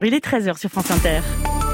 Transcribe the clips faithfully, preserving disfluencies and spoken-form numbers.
Il est treize heures sur France Inter.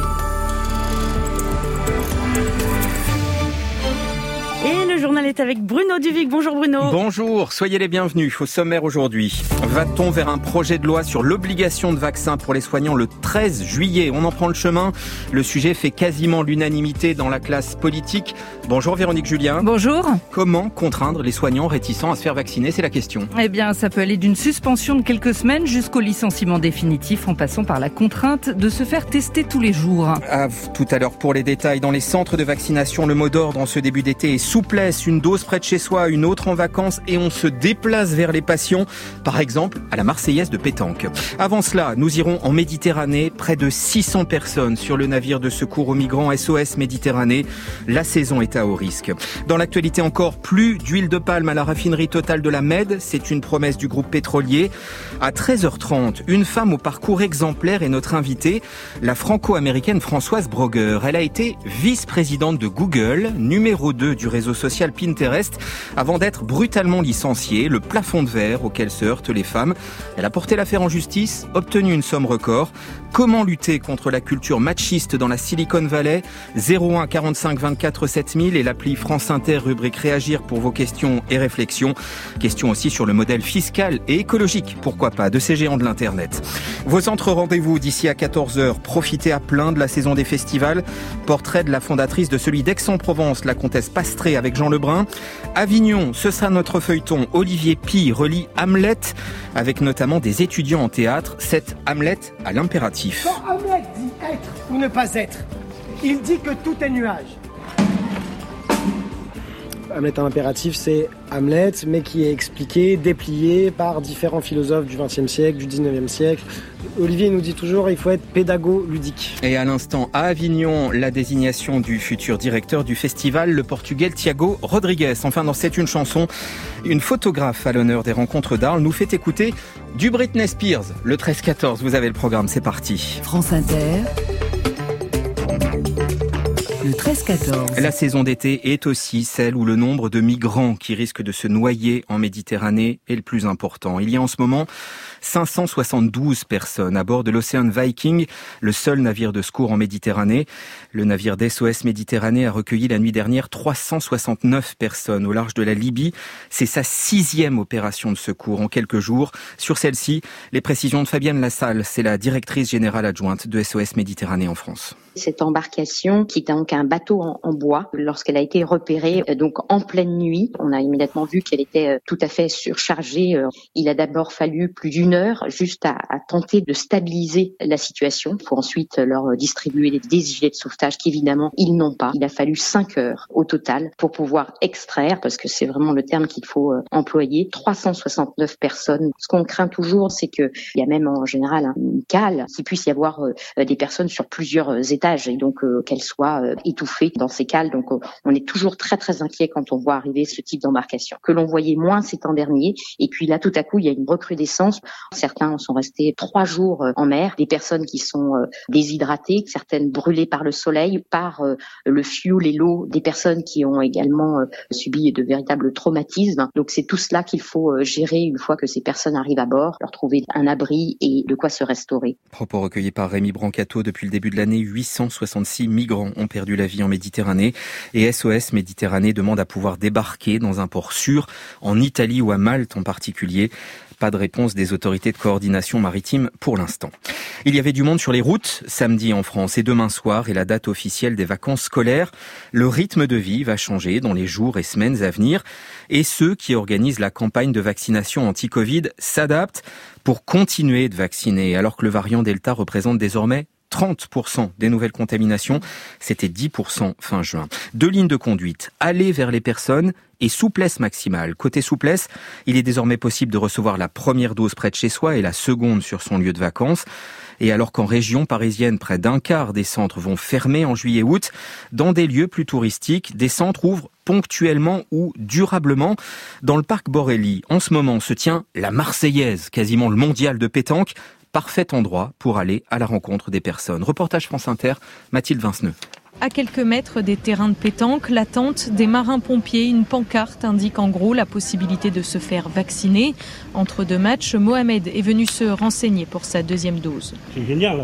Et le journal est avec Bruno Duvic. Bonjour Bruno. Bonjour, soyez les bienvenus. Au sommaire aujourd'hui, va-t-on vers un projet de loi sur l'obligation de vaccin pour les soignants le treize juillet? On en prend le chemin. Le sujet fait quasiment l'unanimité dans la classe politique. Bonjour Véronique Julien. Bonjour. Comment contraindre les soignants réticents à se faire vacciner? C'est la question. Eh bien, ça peut aller d'une suspension de quelques semaines jusqu'au licenciement définitif en passant par la contrainte de se faire tester tous les jours. Ah, tout à l'heure pour les détails. Dans les centres de vaccination, le mot d'ordre en ce début d'été est souplesse, une dose près de chez soi, une autre en vacances et on se déplace vers les patients, par exemple à la Marseillaise de pétanque. Avant cela, nous irons en Méditerranée, près de six cents personnes sur le navire de secours aux migrants S O S Méditerranée. La saison est à haut risque. Dans l'actualité encore, plus d'huile de palme à la raffinerie Total de la Mède, c'est une promesse du groupe pétrolier. À treize heures trente, une femme au parcours exemplaire est notre invitée, la franco-américaine Françoise Broger. Elle a été vice-présidente de Google, numéro deux du réseau social Pinterest, avant d'être brutalement licenciée, le plafond de verre auquel se heurtent les femmes. Elle a porté l'affaire en justice, obtenu une somme record. Comment lutter contre la culture machiste dans la Silicon Valley? zéro un quarante-cinq vingt-quatre sept mille et l'appli France Inter, rubrique Réagir pour vos questions et réflexions. Question aussi sur le modèle fiscal et écologique, pourquoi pas, de ces géants de l'Internet. Vos autres rendez-vous d'ici à quatorze heures. Profitez à plein de la saison des festivals. Portrait de la fondatrice de celui d'Aix-en-Provence, la comtesse Pastré avec Jean Lebrun. Avignon, ce sera notre feuilleton. Olivier Pi relit Hamlet, avec notamment des étudiants en théâtre. C'est Hamlet à l'impératif. Quand Hamlet dit être ou ne pas être, il dit que tout est nuage. Hamlet à l'impératif, c'est Hamlet, mais qui est expliqué, déplié par différents philosophes du vingtième siècle, du dix-neuvième siècle. Olivier nous dit toujours, il faut être pédago-ludique. Et à l'instant, à Avignon, la désignation du futur directeur du festival, le Portugais Tiago Rodrigues. Enfin, dans C'est une chanson, une photographe à l'honneur des rencontres d'Arles nous fait écouter du Britney Spears. Le treize quatorze, vous avez le programme, c'est parti. France Inter. Le treize quatorze. La saison d'été est aussi celle où le nombre de migrants qui risquent de se noyer en Méditerranée est le plus important. Il y a en ce moment cinq cent soixante-douze personnes à bord de l'Ocean Viking, le seul navire de secours en Méditerranée. Le navire d'S O S Méditerranée a recueilli la nuit dernière trois cent soixante-neuf personnes au large de la Libye. C'est sa sixième opération de secours en quelques jours. Sur celle-ci, les précisions de Fabienne Lassalle, c'est la directrice générale adjointe de S O S Méditerranée en France. Cette embarcation, qui est donc un bateau en, en bois, lorsqu'elle a été repérée donc en pleine nuit, on a immédiatement vu qu'elle était tout à fait surchargée. Il a d'abord fallu plus d'une heure juste à, à tenter de stabiliser la situation pour ensuite leur distribuer des, des gilets de sauvetage qu'évidemment ils n'ont pas. Il a fallu cinq heures au total pour pouvoir extraire, parce que c'est vraiment le terme qu'il faut employer, trois cent soixante-neuf personnes. Ce qu'on craint toujours, c'est qu'il y a même en général une cale, qu'il puisse y avoir des personnes sur plusieurs étages et donc euh, qu'elle soit euh, étouffée dans ces cales. Donc euh, on est toujours très très inquiet quand on voit arriver ce type d'embarcation, que l'on voyait moins ces temps derniers. Et puis là, tout à coup, il y a une recrudescence. Certains sont restés trois jours euh, en mer, des personnes qui sont euh, déshydratées, certaines brûlées par le soleil, par euh, le fioul et l'eau, des personnes qui ont également euh, subi de véritables traumatismes. Donc c'est tout cela qu'il faut euh, gérer une fois que ces personnes arrivent à bord, leur trouver un abri et de quoi se restaurer. Propos recueillis par Rémi Brancato. Depuis le début de l'année, huit cent soixante-six migrants ont perdu la vie en Méditerranée et S O S Méditerranée demande à pouvoir débarquer dans un port sûr, en Italie ou à Malte en particulier. Pas de réponse des autorités de coordination maritime pour l'instant. Il y avait du monde sur les routes samedi en France et demain soir est la date officielle des vacances scolaires. Le rythme de vie va changer dans les jours et semaines à venir et ceux qui organisent la campagne de vaccination anti-Covid s'adaptent pour continuer de vacciner alors que le variant Delta représente désormais trente pour cent des nouvelles contaminations, c'était dix pour cent fin juin. Deux lignes de conduite, aller vers les personnes et souplesse maximale. Côté souplesse, il est désormais possible de recevoir la première dose près de chez soi et la seconde sur son lieu de vacances. Et alors qu'en région parisienne, près d'un quart des centres vont fermer en juillet-août, dans des lieux plus touristiques, des centres ouvrent ponctuellement ou durablement. Dans le parc Borelli, en ce moment, se tient la Marseillaise, quasiment le mondial de pétanque. Parfait endroit pour aller à la rencontre des personnes. Reportage France Inter, Mathilde Vinceneux. À quelques mètres des terrains de pétanque, l'attente des marins-pompiers. Une pancarte indique en gros la possibilité de se faire vacciner. Entre deux matchs, Mohamed est venu se renseigner pour sa deuxième dose. C'est génial.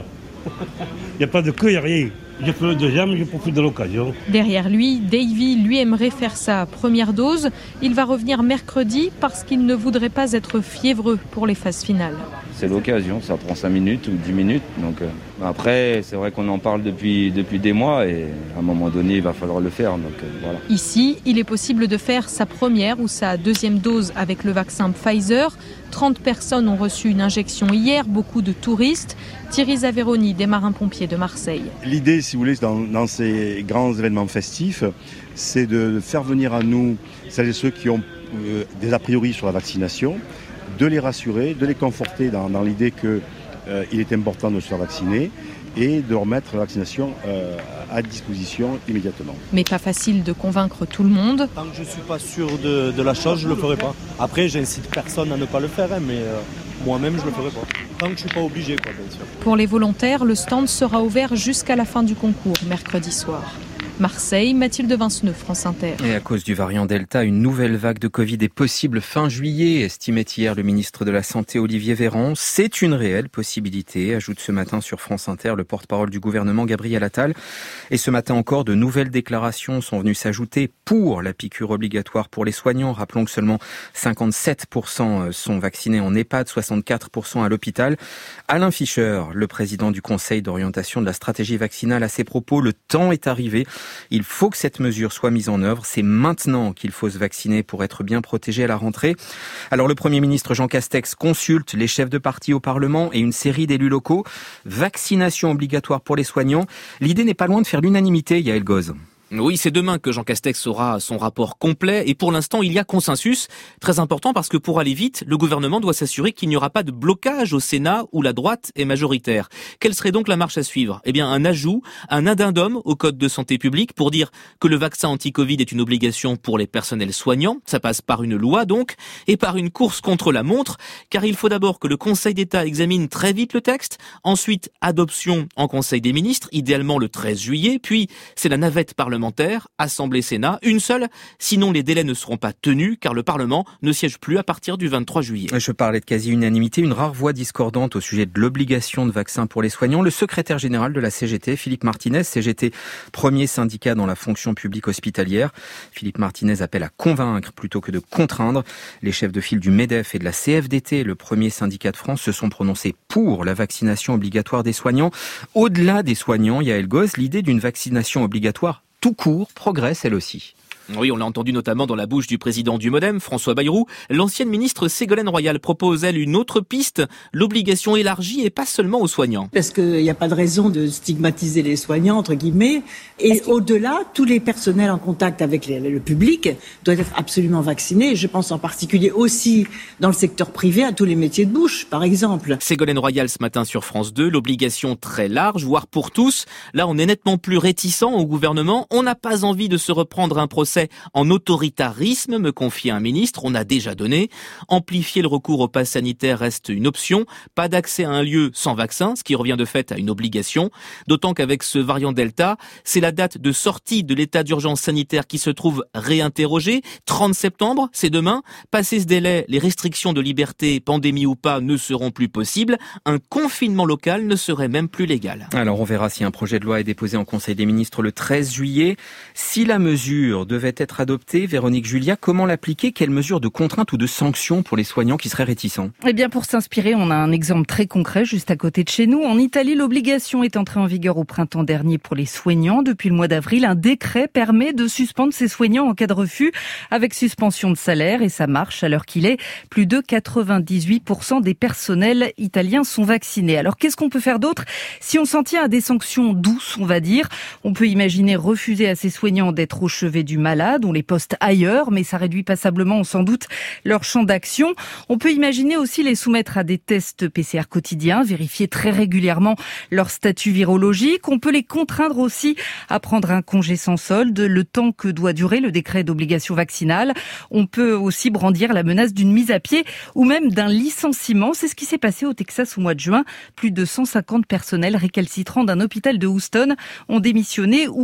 Il n'y a pas de queue, il n'y a rien. Je fais le deuxième, je profite de l'occasion. Derrière lui, Davy, lui, aimerait faire sa première dose. Il va revenir mercredi parce qu'il ne voudrait pas être fiévreux pour les phases finales. C'est l'occasion, ça prend cinq minutes ou dix minutes. Donc, euh, après, c'est vrai qu'on en parle depuis, depuis des mois et à un moment donné, il va falloir le faire. Donc, euh, voilà. Ici, il est possible de faire sa première ou sa deuxième dose avec le vaccin Pfizer. trente personnes ont reçu une injection hier, beaucoup de touristes. Thierry Zaveroni, des marins-pompiers de Marseille. L'idée, si vous voulez, dans, dans ces grands événements festifs, c'est de faire venir à nous celles et ceux qui ont euh, des a priori sur la vaccination, de les rassurer, de les conforter dans, dans l'idée qu'il euh, est important de se faire vacciner et de remettre la vaccination euh, à disposition immédiatement. Mais pas facile de convaincre tout le monde. Tant que je ne suis pas sûr de, de la chose, je ne le ferai pas. Après, j'incite personne à ne pas le faire, hein, mais euh, moi-même, je ne le ferai pas. Tant que je ne suis pas obligé, quoi, bien sûr. Pour les volontaires, le stand sera ouvert jusqu'à la fin du concours, mercredi soir. Marseille, Mathilde Vinceneux, France Inter. Et à cause du variant Delta, une nouvelle vague de Covid est possible fin juillet, estimait hier le ministre de la Santé Olivier Véran. C'est une réelle possibilité, ajoute ce matin sur France Inter le porte-parole du gouvernement Gabriel Attal. Et ce matin encore, de nouvelles déclarations sont venues s'ajouter pour la piqûre obligatoire pour les soignants. Rappelons que seulement cinquante-sept pour cent sont vaccinés en EHPAD, soixante-quatre pour cent à l'hôpital. Alain Fischer, le président du Conseil d'orientation de la stratégie vaccinale, à ses propos, le temps est arrivé. Il faut que cette mesure soit mise en œuvre. C'est maintenant qu'il faut se vacciner pour être bien protégé à la rentrée. Alors le Premier ministre Jean Castex consulte les chefs de parti au Parlement et une série d'élus locaux. Vaccination obligatoire pour les soignants. L'idée n'est pas loin de faire l'unanimité, Yael Goz. Oui, c'est demain que Jean Castex aura son rapport complet et pour l'instant, il y a consensus. Très important parce que pour aller vite, le gouvernement doit s'assurer qu'il n'y aura pas de blocage au Sénat où la droite est majoritaire. Quelle serait donc la marche à suivre ? Eh bien, un ajout, un addendum au Code de santé publique pour dire que le vaccin anti-Covid est une obligation pour les personnels soignants. Ça passe par une loi donc et par une course contre la montre car il faut d'abord que le Conseil d'État examine très vite le texte, ensuite adoption en Conseil des ministres, idéalement le treize juillet, puis c'est la navette parlementaire Assemblée Sénat, une seule, sinon les délais ne seront pas tenus car le Parlement ne siège plus à partir du vingt-trois juillet. Je parlais de quasi-unanimité, une rare voix discordante au sujet de l'obligation de vaccin pour les soignants. Le secrétaire général de la C G T, Philippe Martinez, C G T, premier syndicat dans la fonction publique hospitalière. Philippe Martinez appelle à convaincre plutôt que de contraindre. Les chefs de file du MEDEF et de la C F D T, le premier syndicat de France, se sont prononcés pour la vaccination obligatoire des soignants. Au-delà des soignants, Yael Goz, l'idée d'une vaccination obligatoire tout court progresse elle aussi. Oui, on l'a entendu notamment dans la bouche du président du MoDem, François Bayrou. L'ancienne ministre Ségolène Royal propose, elle, une autre piste, l'obligation élargie et pas seulement aux soignants. Parce qu'il n'y a pas de raison de stigmatiser les soignants, entre guillemets. Et au-delà, tous les personnels en contact avec les, le public doivent être absolument vaccinés. Je pense en particulier aussi dans le secteur privé à tous les métiers de bouche, par exemple. Ségolène Royal ce matin sur France deux, l'obligation très large, voire pour tous. Là, on est nettement plus réticent au gouvernement. On n'a pas envie de se reprendre un procès en autoritarisme, me confie un ministre, on a déjà donné. Amplifier le recours au pass sanitaire reste une option. Pas d'accès à un lieu sans vaccin, ce qui revient de fait à une obligation. D'autant qu'avec ce variant Delta, c'est la date de sortie de l'état d'urgence sanitaire qui se trouve réinterrogée. trente septembre, c'est demain. Passé ce délai, les restrictions de liberté, pandémie ou pas, ne seront plus possibles. Un confinement local ne serait même plus légal. Alors on verra si un projet de loi est déposé en Conseil des ministres le treize juillet. Si la mesure devait être adoptée, Véronique Julia, comment l'appliquer ? Quelles mesures de contrainte ou de sanctions pour les soignants qui seraient réticents ? Eh bien, pour s'inspirer, on a un exemple très concret juste à côté de chez nous. En Italie, l'obligation est entrée en vigueur au printemps dernier pour les soignants. Depuis le mois d'avril, un décret permet de suspendre ces soignants en cas de refus avec suspension de salaire et ça marche à l'heure qu'il est. Plus de quatre-vingt-dix-huit pour cent des personnels italiens sont vaccinés. Alors, qu'est-ce qu'on peut faire d'autre si on s'en tient à des sanctions douces, on va dire ? On peut imaginer refuser à ces soignants d'être au chevet du malade, on les poste ailleurs, mais ça réduit passablement, sans doute, leur champ d'action. On peut imaginer aussi les soumettre à des tests P C R quotidiens, vérifier très régulièrement leur statut virologique. On peut les contraindre aussi à prendre un congé sans solde, le temps que doit durer le décret d'obligation vaccinale. On peut aussi brandir la menace d'une mise à pied ou même d'un licenciement. C'est ce qui s'est passé au Texas au mois de juin. Plus de cent cinquante personnels récalcitrants d'un hôpital de Houston ont démissionné ou ont été licenciés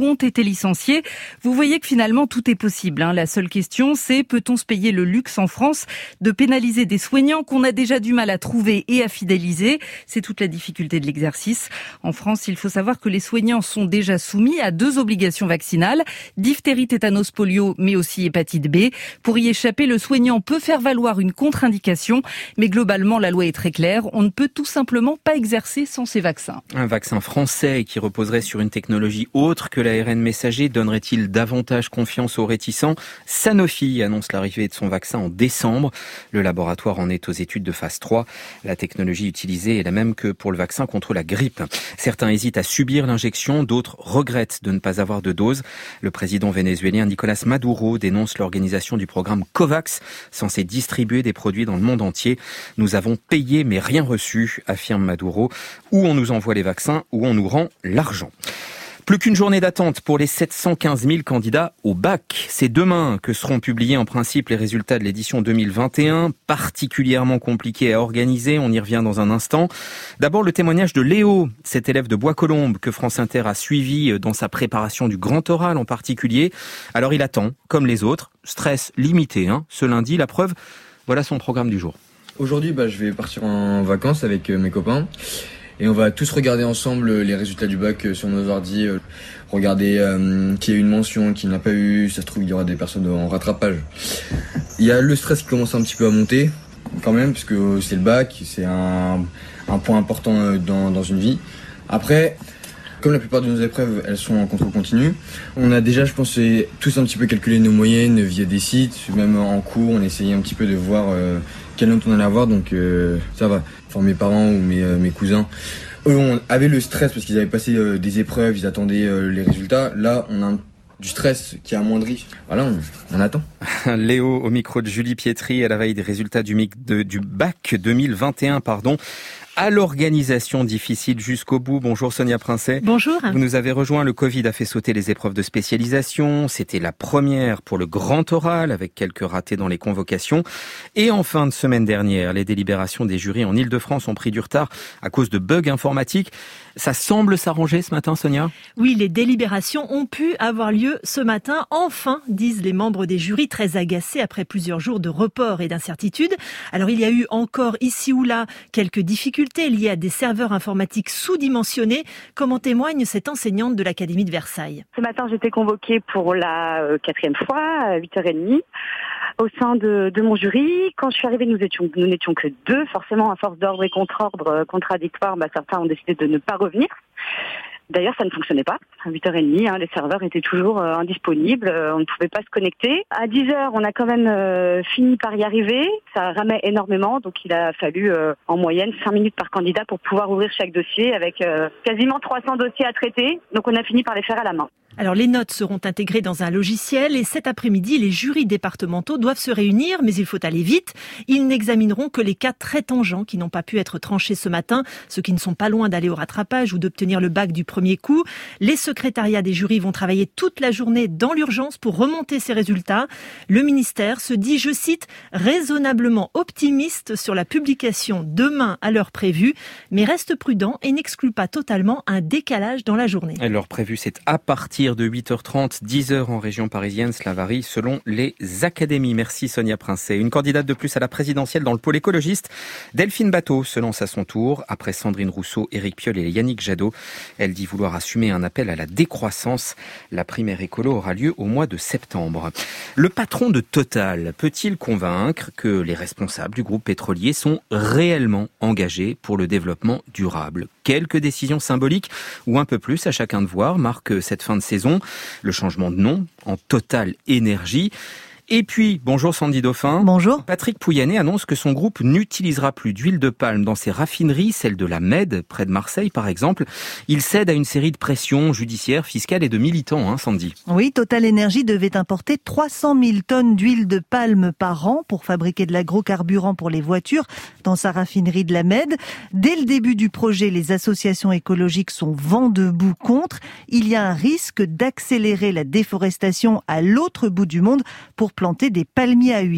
licenciés. Vous voyez que finalement tout est possible, hein. La seule question, c'est peut-on se payer le luxe en France de pénaliser des soignants qu'on a déjà du mal à trouver et à fidéliser? C'est toute la difficulté de l'exercice. En France, il faut savoir que les soignants sont déjà soumis à deux obligations vaccinales, diphtérie, tétanos, polio, mais aussi hépatite B. Pour y échapper, le soignant peut faire valoir une contre-indication, mais globalement, la loi est très claire. On ne peut tout simplement pas exercer sans ces vaccins. Un vaccin français qui reposerait sur une technologie autre que l'A R N messager donnerait-il davantage confiance aux réticents? Sanofi annonce l'arrivée de son vaccin en décembre. Le laboratoire en est aux études de phase trois. La technologie utilisée est la même que pour le vaccin contre la grippe. Certains hésitent à subir l'injection, d'autres regrettent de ne pas avoir de dose. Le président vénézuélien Nicolás Maduro dénonce l'organisation du programme COVAX, censé distribuer des produits dans le monde entier. Nous avons payé mais rien reçu, affirme Maduro. Ou on nous envoie les vaccins, ou on nous rend l'argent. Plus qu'une journée d'attente pour les sept cent quinze mille candidats au bac. C'est demain que seront publiés en principe les résultats de l'édition deux mille vingt et un, particulièrement compliqué à organiser, on y revient dans un instant. D'abord le témoignage de Léo, cet élève de Bois-Colombes que France Inter a suivi dans sa préparation du grand oral en particulier. Alors il attend, comme les autres, stress limité, hein, ce lundi, la preuve, voilà son programme du jour. Aujourd'hui, bah, je vais partir en vacances avec mes copains. Et on va tous regarder ensemble les résultats du bac sur nos ordi, euh, regarder euh, qui a eu une mention, qui n'a pas eu, ça se trouve il y aura des personnes en rattrapage. Il y a le stress qui commence un petit peu à monter quand même, parce que c'est le bac, c'est un, un point important dans, dans une vie. Après, comme la plupart de nos épreuves, elles sont en contrôle continu, on a déjà, je pense, tous un petit peu calculé nos moyennes via des sites, même en cours, on a essayé un petit peu de voir euh, quelle note on allait avoir, donc euh, ça va. Enfin, mes parents ou mes, euh, mes cousins, eux on avait le stress parce qu'ils avaient passé euh, des épreuves, ils attendaient euh, les résultats. Là, on a un, du stress qui a amoindri. Voilà, on, on attend. Léo au micro de Julie Pietri à la veille des résultats du, mic de, du bac deux mille vingt et un, pardon. À l'organisation difficile jusqu'au bout. Bonjour Sonia Princet. Bonjour. Vous nous avez rejoint. Le Covid a fait sauter les épreuves de spécialisation. C'était la première pour le grand oral avec quelques ratés dans les convocations. Et en fin de semaine dernière, les délibérations des jurys en Ile-de-France ont pris du retard à cause de bugs informatiques. Ça semble s'arranger ce matin, Sonia? Oui, les délibérations ont pu avoir lieu ce matin. Enfin, disent les membres des jurys, très agacés après plusieurs jours de report et d'incertitude. Alors, il y a eu encore ici ou là quelques difficultés liées à des serveurs informatiques sous-dimensionnés, comme en témoigne cette enseignante de l'Académie de Versailles. Ce matin, j'étais convoquée pour la quatrième fois, à huit heures trente, au sein de, de mon jury. Quand je suis arrivée, nous étions, nous n'étions que deux. Forcément, à force d'ordre et contre-ordre contradictoires, bah, certains ont décidé de ne pas revenir. D'ailleurs, ça ne fonctionnait pas. À huit heures trente, hein, les serveurs étaient toujours euh, indisponibles, euh, on ne pouvait pas se connecter. À dix heures, on a quand même euh, fini par y arriver. Ça ramait énormément, donc il a fallu euh, en moyenne cinq minutes par candidat pour pouvoir ouvrir chaque dossier avec euh, quasiment trois cents dossiers à traiter. Donc on a fini par les faire à la main. Alors les notes seront intégrées dans un logiciel et cet après-midi, les jurys départementaux doivent se réunir, mais il faut aller vite. Ils n'examineront que les cas très tangents qui n'ont pas pu être tranchés ce matin, ceux qui ne sont pas loin d'aller au rattrapage ou d'obtenir le bac du premier coup. Les secrétariats des jurys vont travailler toute la journée dans l'urgence pour remonter ces résultats. Le ministère se dit, je cite, raisonnablement optimiste sur la publication demain à l'heure prévue, mais reste prudent et n'exclut pas totalement un décalage dans la journée. L'heure prévue, c'est à partir de huit heures trente, dix heures en région parisienne. Cela varie selon les académies. Merci Sonia Princet. Une candidate de plus à la présidentielle dans le pôle écologiste. Delphine Batho se lance à son tour. Après Sandrine Rousseau, Éric Piolle et Yannick Jadot, elle dit vouloir assumer un appel à la décroissance. La primaire écolo aura lieu au mois de septembre. Le patron de Total peut-il convaincre que les responsables du groupe pétrolier sont réellement engagés pour le développement durable? Quelques décisions symboliques ou un peu plus, à chacun de voir, marquent cette fin de saison. Le changement de nom en Total Énergie. Et puis, bonjour Sandy Dauphin. Bonjour. Patrick Pouyanné annonce que son groupe n'utilisera plus d'huile de palme dans ses raffineries, celle de la Med, près de Marseille par exemple. Il cède à une série de pressions judiciaires, fiscales et de militants, hein, Sandy. Oui, Total Énergie devait importer trois cent mille tonnes d'huile de palme par an pour fabriquer de l'agrocarburant pour les voitures dans sa raffinerie de la Med. Dès le début du projet, les associations écologiques sont vent debout contre. Il y a un risque d'accélérer la déforestation à l'autre bout du monde pour planter des palmiers à huile.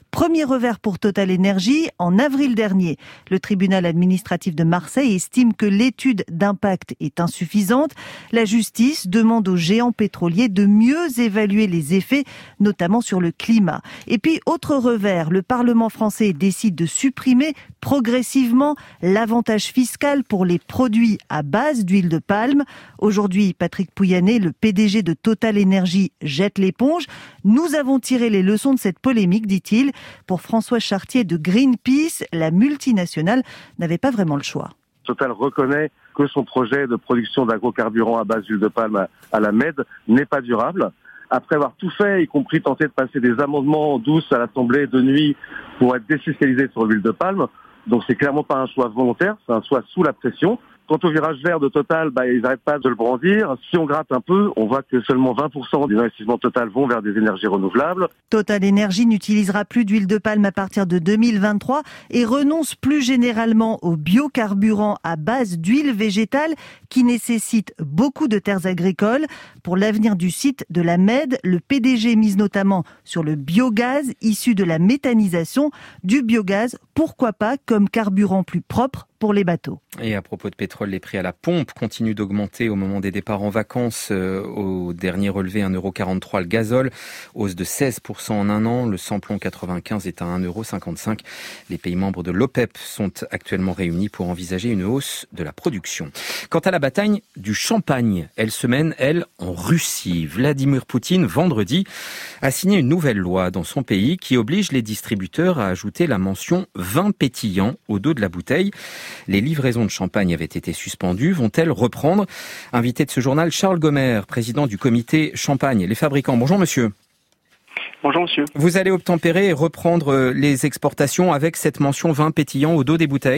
Premier revers pour Total Energy en avril dernier. Le tribunal administratif de Marseille estime que l'étude d'impact est insuffisante. La justice demande aux géants pétroliers de mieux évaluer les effets, notamment sur le climat. Et puis, autre revers, le Parlement français décide de supprimer progressivement l'avantage fiscal pour les produits à base d'huile de palme. Aujourd'hui, Patrick Pouyanné, le P D G de Total Energy, jette l'éponge. Nous avons tiré les leçons de cette polémique, dit-il. Pour François Chartier de Greenpeace, la multinationale n'avait pas vraiment le choix. Total reconnaît que son projet de production d'agrocarburants à base d'huile de palme à la Med n'est pas durable. Après avoir tout fait, y compris tenter de passer des amendements douces à l'Assemblée de nuit pour être défiscalisé sur l'huile de palme. Donc c'est clairement pas un choix volontaire, c'est un choix sous la pression. Quant au virage vert de Total, bah, ils n'arrêtent pas de le brandir. Si on gratte un peu, on voit que seulement vingt pour cent des investissements Total vont vers des énergies renouvelables. Total Energy n'utilisera plus d'huile de palme à partir de deux mille vingt-trois et renonce plus généralement aux biocarburants à base d'huile végétale qui nécessitent beaucoup de terres agricoles. Pour l'avenir du site de la Med, le P D G mise notamment sur le biogaz issu de la méthanisation. Du biogaz, pourquoi pas, comme carburant plus propre pour les bateaux. Et à propos de pétrole, les prix à la pompe continuent d'augmenter au moment des départs en vacances. Euh, au dernier relevé, un euro quarante-trois le gazole, hausse de seize pour cent en un an. Le samplon quatre-vingt-quinze est à un euro cinquante-cinq. Les pays membres de l'OPEP sont actuellement réunis pour envisager une hausse de la production. Quant à la bataille du champagne, elle se mène, elle, en Russie. Vladimir Poutine, vendredi, a signé une nouvelle loi dans son pays qui oblige les distributeurs à ajouter la mention vin pétillant au dos de la bouteille. Les livraisons de champagne avaient été suspendues. Vont-elles reprendre ? Invité de ce journal, Charles Gomer, président du comité Champagne. Les fabricants, bonjour monsieur. Bonjour monsieur. Vous allez obtempérer et reprendre les exportations avec cette mention vin pétillant au dos des bouteilles ?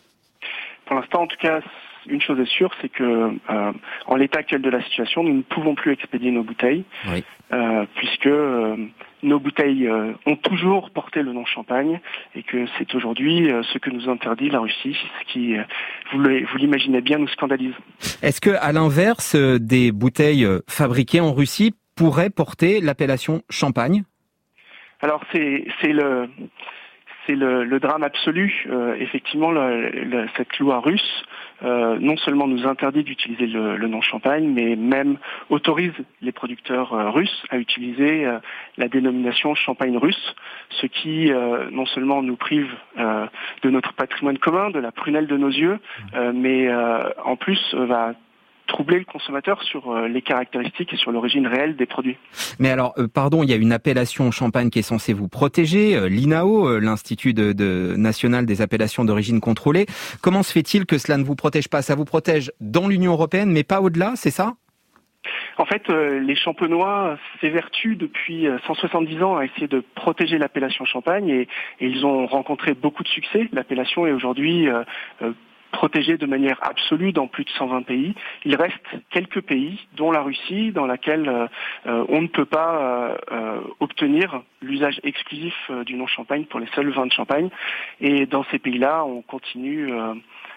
Pour l'instant, en tout cas, une chose est sûre, c'est que euh, en l'état actuel de la situation, nous ne pouvons plus expédier nos bouteilles, oui. euh, puisque euh, nos bouteilles euh, ont toujours porté le nom champagne et que c'est aujourd'hui euh, ce que nous interdit la Russie, ce qui, euh, vous, le, vous l'imaginez bien, nous scandalise. Est-ce que, à l'inverse, euh, des bouteilles fabriquées en Russie pourraient porter l'appellation champagne ? Alors c'est, c'est le... C'est le, le drame absolu. Euh, effectivement, le, le, cette loi russe euh, non seulement nous interdit d'utiliser le, le nom champagne, mais même autorise les producteurs euh, russes à utiliser euh, la dénomination champagne russe, ce qui euh, non seulement nous prive euh, de notre patrimoine commun, de la prunelle de nos yeux, euh, mais euh, en plus euh, va troubler le consommateur sur les caractéristiques et sur l'origine réelle des produits. Mais alors, euh, pardon, il y a une appellation champagne qui est censée vous protéger, euh, l'I N A O, euh, l'Institut de, de national des appellations d'origine contrôlée. Comment se fait-il que cela ne vous protège pas ? Ça vous protège dans l'Union européenne, mais pas au-delà, c'est ça ? En fait, euh, les champenois s'évertuent depuis cent soixante-dix ans à essayer de protéger l'appellation champagne et, et ils ont rencontré beaucoup de succès. L'appellation est aujourd'hui euh, euh, protégé de manière absolue dans plus de cent vingt pays. Il reste quelques pays, dont la Russie, dans laquelle euh, on ne peut pas euh, euh, obtenir l'usage exclusif euh, du nom champagne pour les seuls vins de champagne. Et dans ces pays-là, on continue euh,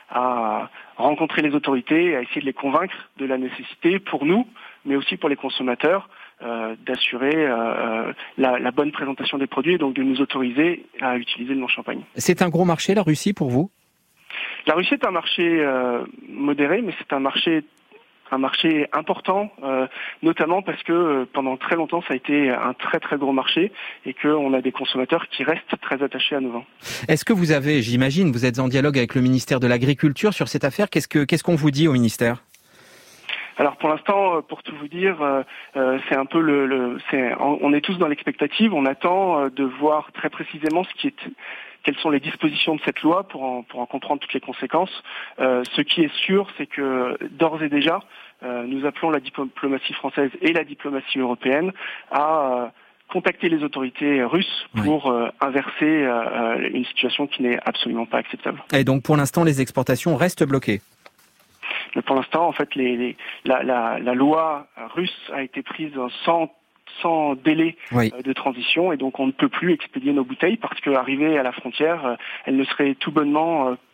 à rencontrer les autorités, à essayer de les convaincre de la nécessité pour nous, mais aussi pour les consommateurs, euh, d'assurer euh, la, la bonne présentation des produits et donc de nous autoriser à utiliser le nom champagne. C'est un gros marché, la Russie, pour vous ? La Russie est un marché euh, modéré, mais c'est un marché un marché important, euh, notamment parce que euh, pendant très longtemps ça a été un très très gros marché et qu'on a des consommateurs qui restent très attachés à nos vins. Est-ce que vous avez, j'imagine, vous êtes en dialogue avec le ministère de l'Agriculture sur cette affaire, qu'est-ce que qu'est-ce qu'on vous dit au ministère ? Alors pour l'instant, pour tout vous dire, euh, c'est un peu le, le c'est, on est tous dans l'expectative, on attend de voir très précisément ce qui est quelles sont les dispositions de cette loi pour en, pour en comprendre toutes les conséquences. Euh, ce qui est sûr, c'est que d'ores et déjà, euh, nous appelons la diplomatie française et la diplomatie européenne à euh, contacter les autorités russes pour oui. euh, inverser euh, une situation qui n'est absolument pas acceptable. Et donc pour l'instant, les exportations restent bloquées ? Mais pour l'instant, en fait, les, les, la, la, la loi russe a été prise sans sans délai oui. de transition et donc on ne peut plus expédier nos bouteilles parce qu'arrivées à la frontière, elles ne seraient tout bonnement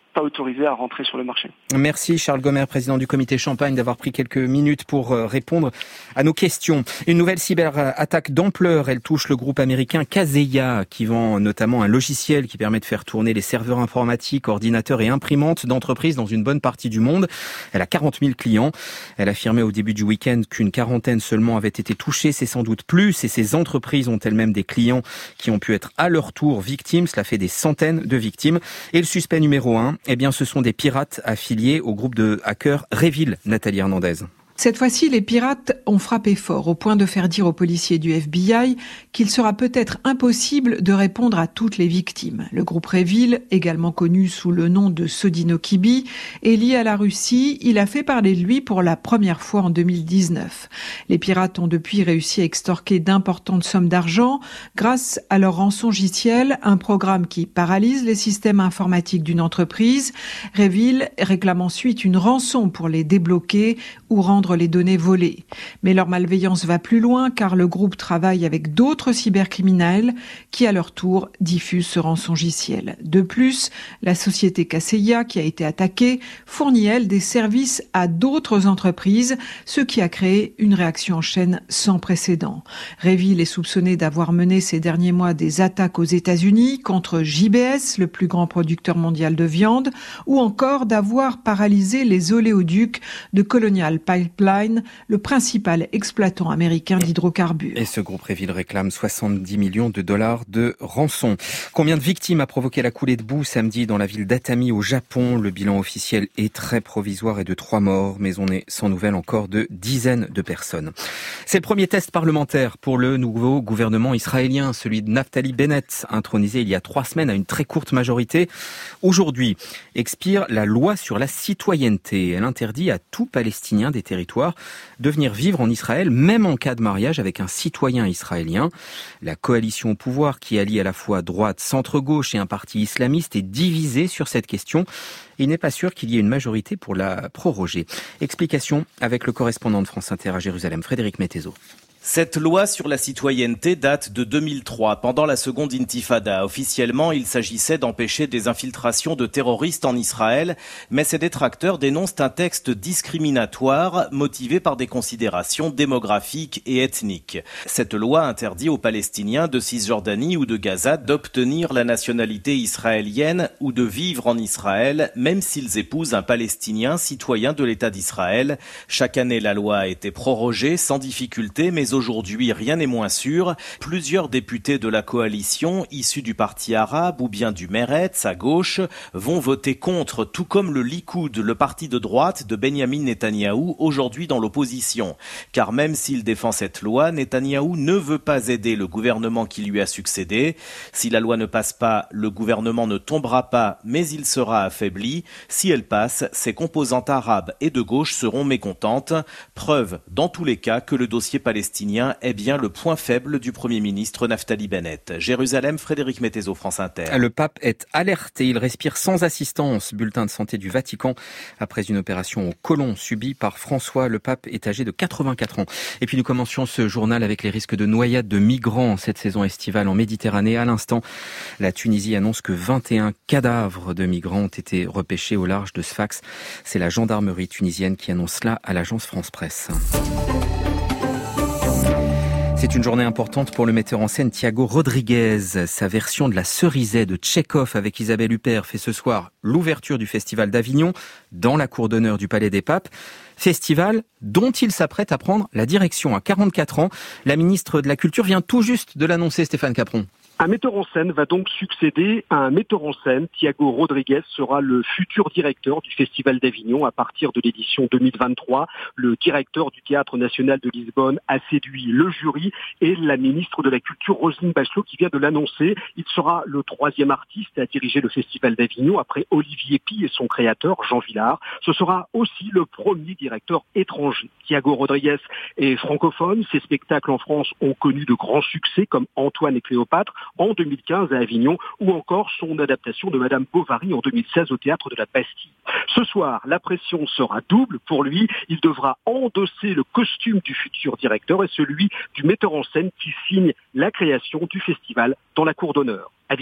pas autorisés à rentrer sur le marché. Merci Charles Gomer, président du comité Champagne, d'avoir pris quelques minutes pour répondre à nos questions. Une nouvelle cyberattaque d'ampleur, elle touche le groupe américain Kaseya, qui vend notamment un logiciel qui permet de faire tourner les serveurs informatiques, ordinateurs et imprimantes d'entreprises dans une bonne partie du monde. Elle a quarante mille clients. Elle affirmait au début du week-end qu'une quarantaine seulement avait été touchée. C'est sans doute plus, et ces entreprises ont elles-mêmes des clients qui ont pu être à leur tour victimes. Cela fait des centaines de victimes. Et le suspect numéro un, eh bien, ce sont des pirates affiliés au groupe de hackers Revil. Nathalie Hernandez. Cette fois-ci, les pirates ont frappé fort, au point de faire dire aux policiers du F B I qu'il sera peut-être impossible de répondre à toutes les victimes. Le groupe Revil, également connu sous le nom de Sodinokibi, est lié à la Russie. Il a fait parler de lui pour la première fois en deux mille dix-neuf. Les pirates ont depuis réussi à extorquer d'importantes sommes d'argent grâce à leur rançongiciel, un programme qui paralyse les systèmes informatiques d'une entreprise. Revil réclame ensuite une rançon pour les débloquer ou rendre les données volées. Mais leur malveillance va plus loin car le groupe travaille avec d'autres cybercriminels qui à leur tour diffusent ce rançongiciel. De plus, la société Kaseya qui a été attaquée fournit elle des services à d'autres entreprises, ce qui a créé une réaction en chaîne sans précédent. Revil est soupçonné d'avoir mené ces derniers mois des attaques aux États-Unis contre J B S, le plus grand producteur mondial de viande, ou encore d'avoir paralysé les oléoducs de Colonial Pipeline, le principal exploitant américain d'hydrocarbures. Et ce groupe Revil réclame soixante-dix millions de dollars de rançon. Combien de victimes a provoqué la coulée de boue samedi dans la ville d'Atami au Japon? Le bilan officiel est très provisoire et de trois morts, mais on est sans nouvelles encore de dizaines de personnes. C'est le premier test parlementaire pour le nouveau gouvernement israélien, celui de Naftali Bennett, intronisé il y a trois semaines à une très courte majorité. Aujourd'hui expire la loi sur la citoyenneté. Elle interdit à tout Palestinien des territoires de venir vivre en Israël, même en cas de mariage avec un citoyen israélien. La coalition au pouvoir, qui allie à la fois droite, centre-gauche et un parti islamiste, est divisée sur cette question. Il n'est pas sûr qu'il y ait une majorité pour la proroger. Explication avec le correspondant de France Inter à Jérusalem, Frédéric Mettezo. Cette loi sur la citoyenneté date de deux mille trois, pendant la seconde intifada. Officiellement, il s'agissait d'empêcher des infiltrations de terroristes en Israël, mais ses détracteurs dénoncent un texte discriminatoire motivé par des considérations démographiques et ethniques. Cette loi interdit aux Palestiniens de Cisjordanie ou de Gaza d'obtenir la nationalité israélienne ou de vivre en Israël, même s'ils épousent un Palestinien citoyen de l'État d'Israël. Chaque année, la loi a été prorogée sans difficulté, mais aujourd'hui, rien n'est moins sûr. Plusieurs députés de la coalition, issus du parti arabe ou bien du Meretz à gauche, vont voter contre, tout comme le Likoud, le parti de droite de Benyamin Netanyahou, aujourd'hui dans l'opposition. Car même s'il défend cette loi, Netanyahou ne veut pas aider le gouvernement qui lui a succédé. Si la loi ne passe pas, le gouvernement ne tombera pas, mais il sera affaibli. Si elle passe, ses composantes arabes et de gauche seront mécontentes. Preuve, dans tous les cas, que le dossier palestinien est bien le point faible du Premier ministre Naftali Bennett. Jérusalem, Frédéric Mettezo, France Inter. Le pape est alerté, il respire sans assistance. Bulletin de santé du Vatican après une opération au côlon subie par François. Le pape est âgé de quatre-vingt-quatre ans. Et puis nous commencions ce journal avec les risques de noyade de migrants cette saison estivale en Méditerranée. À l'instant, la Tunisie annonce que vingt et un cadavres de migrants ont été repêchés au large de Sfax. C'est la gendarmerie tunisienne qui annonce cela à l'agence France Presse. C'est une journée importante pour le metteur en scène Thiago Rodriguez. Sa version de la Cerizet de Tchekhov avec Isabelle Huppert fait ce soir l'ouverture du Festival d'Avignon dans la cour d'honneur du Palais des Papes. Festival dont il s'apprête à prendre la direction à quarante-quatre ans. La ministre de la Culture vient tout juste de l'annoncer, Stéphane Capron. Un metteur en scène va donc succéder à un metteur en scène. Thiago Rodriguez sera le futur directeur du Festival d'Avignon à partir de l'édition deux mille vingt-trois. Le directeur du Théâtre National de Lisbonne a séduit le jury et la ministre de la Culture, Roselyne Bachelot, qui vient de l'annoncer. Il sera le troisième artiste à diriger le Festival d'Avignon après Olivier Py et son créateur, Jean Villard. Ce sera aussi le premier directeur étranger. Thiago Rodriguez est francophone. Ses spectacles en France ont connu de grands succès comme Antoine et Cléopâtre en deux mille quinze à Avignon, ou encore son adaptation de Madame Bovary en deux mille seize au Théâtre de la Bastille. Ce soir, la pression sera double pour lui. Il devra endosser le costume du futur directeur et celui du metteur en scène qui signe la création du festival dans la cour d'honneur. Avignon,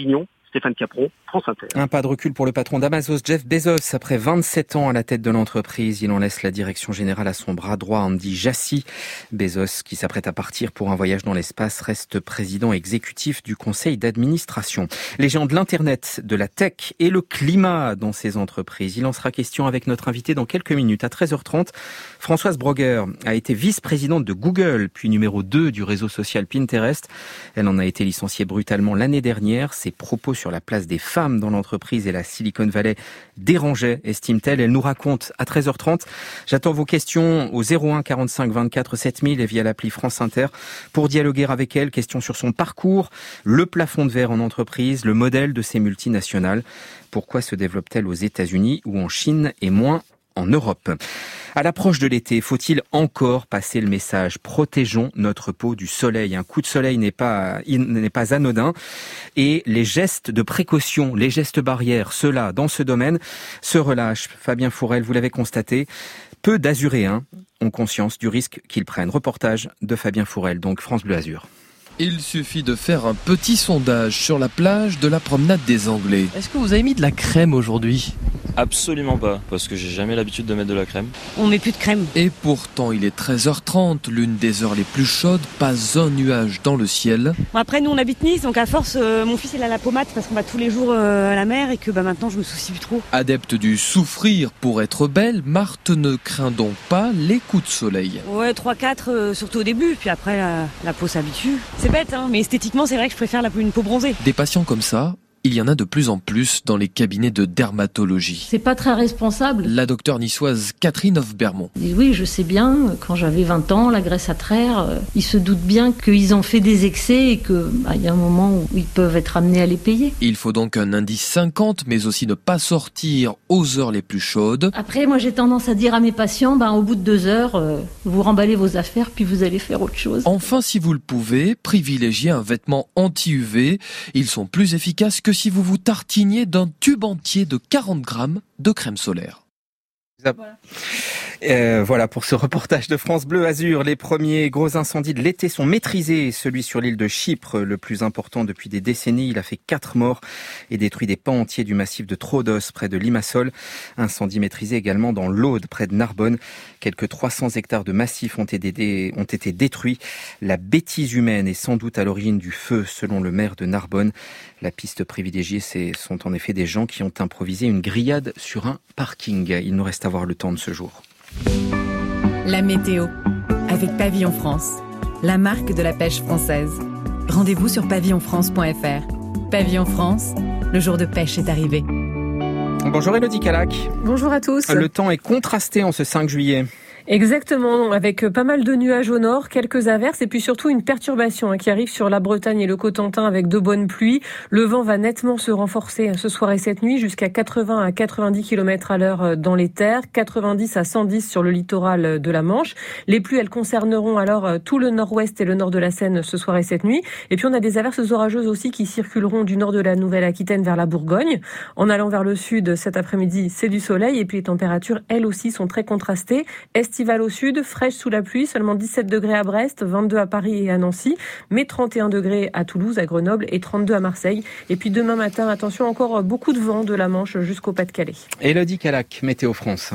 Stéphane Capron, France Inter. Un pas de recul pour le patron d'Amazon, Jeff Bezos. Après vingt-sept ans à la tête de l'entreprise, il en laisse la direction générale à son bras droit, Andy Jassy. Bezos, qui s'apprête à partir pour un voyage dans l'espace, reste président exécutif du conseil d'administration. Les géants de l'Internet, de la tech et le climat dans ces entreprises. Il en sera question avec notre invité dans quelques minutes. À treize heures trente, Françoise Brogger a été vice-présidente de Google, puis numéro deux du réseau social Pinterest. Elle en a été licenciée brutalement l'année dernière. Ses propos sur la place des femmes dans l'entreprise et la Silicon Valley dérangeaient, estime-t-elle. Elle nous raconte à treize heures trente. J'attends vos questions au zéro un quarante-cinq vingt-quatre sept mille et via l'appli France Inter pour dialoguer avec elle. Questions sur son parcours, le plafond de verre en entreprise, le modèle de ces multinationales. Pourquoi se développe-t-elle aux États-Unis ou en Chine et moins en Europe? À l'approche de l'été, faut-il encore passer le message? Protégeons notre peau du soleil. Un coup de soleil n'est pas, n'est pas anodin. Et les gestes de précaution, les gestes barrières, ceux-là, dans ce domaine, se relâchent. Fabien Fourel, vous l'avez constaté, peu d'Azuréens ont conscience du risque qu'ils prennent. Reportage de Fabien Fourel, donc France Bleu Azur. Il suffit de faire un petit sondage sur la plage de la promenade des Anglais. Est-ce que vous avez mis de la crème aujourd'hui ? Absolument pas, parce que j'ai jamais l'habitude de mettre de la crème. On met plus de crème. Et pourtant, il est treize heures trente, l'une des heures les plus chaudes, pas un nuage dans le ciel. Bon, après, nous, on habite Nice, donc à force, euh, mon fils, il a la pommade parce qu'on va tous les jours euh, à la mer et que bah, maintenant, je me soucie plus trop. Adepte du souffrir pour être belle, Marthe ne craint donc pas les coups de soleil. Ouais, trois quatre, euh, surtout au début, puis après, la, la peau s'habitue. C'est bête, hein, mais esthétiquement, c'est vrai que je préfère la, une peau bronzée. Des patients comme ça, il y en a de plus en plus dans les cabinets de dermatologie. C'est pas très responsable. La docteure niçoise Catherine Hofbermont. Oui, je sais bien, quand j'avais vingt ans, la graisse à traire, euh, ils se doutent bien qu'ils ont fait des excès et qu'il bah, y a un moment où ils peuvent être amenés à les payer. Il faut donc un indice cinquante, mais aussi ne pas sortir aux heures les plus chaudes. Après, moi j'ai tendance à dire à mes patients, bah, au bout de deux heures, euh, vous remballez vos affaires puis vous allez faire autre chose. Enfin, si vous le pouvez, privilégiez un vêtement anti-U V. Ils sont plus efficaces que si vous vous tartiniez d'un tube entier de quarante grammes de crème solaire. Voilà. Euh, voilà pour ce reportage de France Bleu Azur. Les premiers gros incendies de l'été sont maîtrisés. Celui sur l'île de Chypre, le plus important depuis des décennies. Il a fait quatre morts et détruit des pans entiers du massif de Troodos, près de Limassol. Incendie maîtrisé également dans l'Aude, près de Narbonne. Quelques trois cents hectares de massif ont été, ont été détruits. La bêtise humaine est sans doute à l'origine du feu, selon le maire de Narbonne. La piste privilégiée, ce sont en effet des gens qui ont improvisé une grillade sur un parking. Il nous reste à voir le temps de ce jour. La météo, avec Pavillon France, la marque de la pêche française. Rendez-vous sur pavillon france point f r. Pavillon France, le jour de pêche est arrivé. Bonjour Élodie Calac. Bonjour à tous. Le temps est contrasté en ce cinq juillet. Exactement, avec pas mal de nuages au nord, quelques averses et puis surtout une perturbation hein, qui arrive sur la Bretagne et le Cotentin avec de bonnes pluies. Le vent va nettement se renforcer ce soir et cette nuit jusqu'à quatre-vingts à quatre-vingt-dix kilomètres à l'heure dans les terres, quatre-vingt-dix à cent dix sur le littoral de la Manche. Les pluies, elles concerneront alors tout le nord-ouest et le nord de la Seine ce soir et cette nuit. Et puis on a des averses orageuses aussi qui circuleront du nord de la Nouvelle-Aquitaine vers la Bourgogne. En allant vers le sud cet après-midi, c'est du soleil et puis les températures, elles aussi, sont très contrastées. Estivale au sud, fraîche sous la pluie, seulement dix-sept degrés à Brest, vingt-deux à Paris et à Nancy, mais trente et un degrés à Toulouse, à Grenoble et trente-deux à Marseille. Et puis demain matin, attention, encore beaucoup de vent de la Manche jusqu'au Pas-de-Calais. Élodie Calac, Météo France.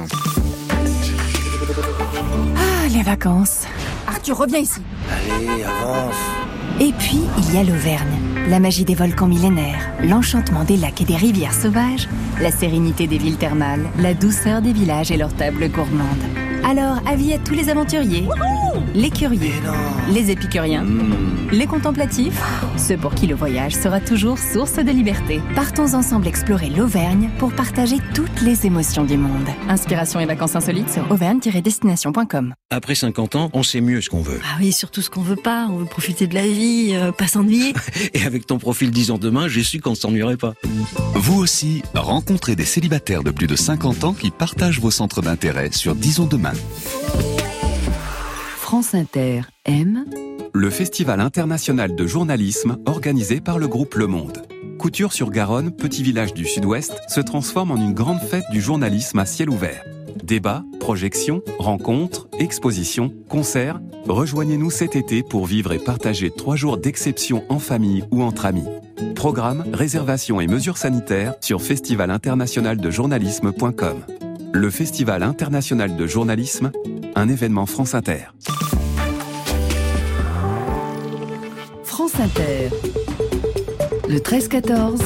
Ah, les vacances. Arthur, reviens ici. Allez, avance. Et puis, il y a l'Auvergne. La magie des volcans millénaires, l'enchantement des lacs et des rivières sauvages, la sérénité des villes thermales, la douceur des villages et leurs tables gourmandes. Alors, avis à tous les aventuriers, les curieux, les épicuriens, mmh. les contemplatifs, ceux pour qui le voyage sera toujours source de liberté. Partons ensemble explorer l'Auvergne pour partager toutes les émotions du monde. Inspiration et vacances insolites sur auvergne tiret destination point com. Après cinquante ans, on sait mieux ce qu'on veut. Ah oui, surtout ce qu'on veut pas. On veut profiter de la vie, euh, pas s'ennuyer. Et avec ton profil dix ans demain, j'ai su qu'on ne s'ennuierait pas. Vous aussi, rencontrez des célibataires de plus de cinquante ans qui partagent vos centres d'intérêt sur Disons demain. France Inter aime le Festival international de journalisme organisé par le groupe Le Monde. Couture-sur-Garonne, petit village du sud-ouest, se transforme en une grande fête du journalisme à ciel ouvert. Débats, projections, rencontres, expositions, concerts. Rejoignez-nous cet été pour vivre et partager trois jours d'exception en famille ou entre amis. Programme, réservation et mesures sanitaires sur festival international de journalisme point com. Le Festival international de journalisme, un événement France Inter. France Inter. Le treize quatorze.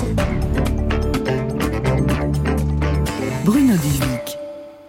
Bruno Duvic.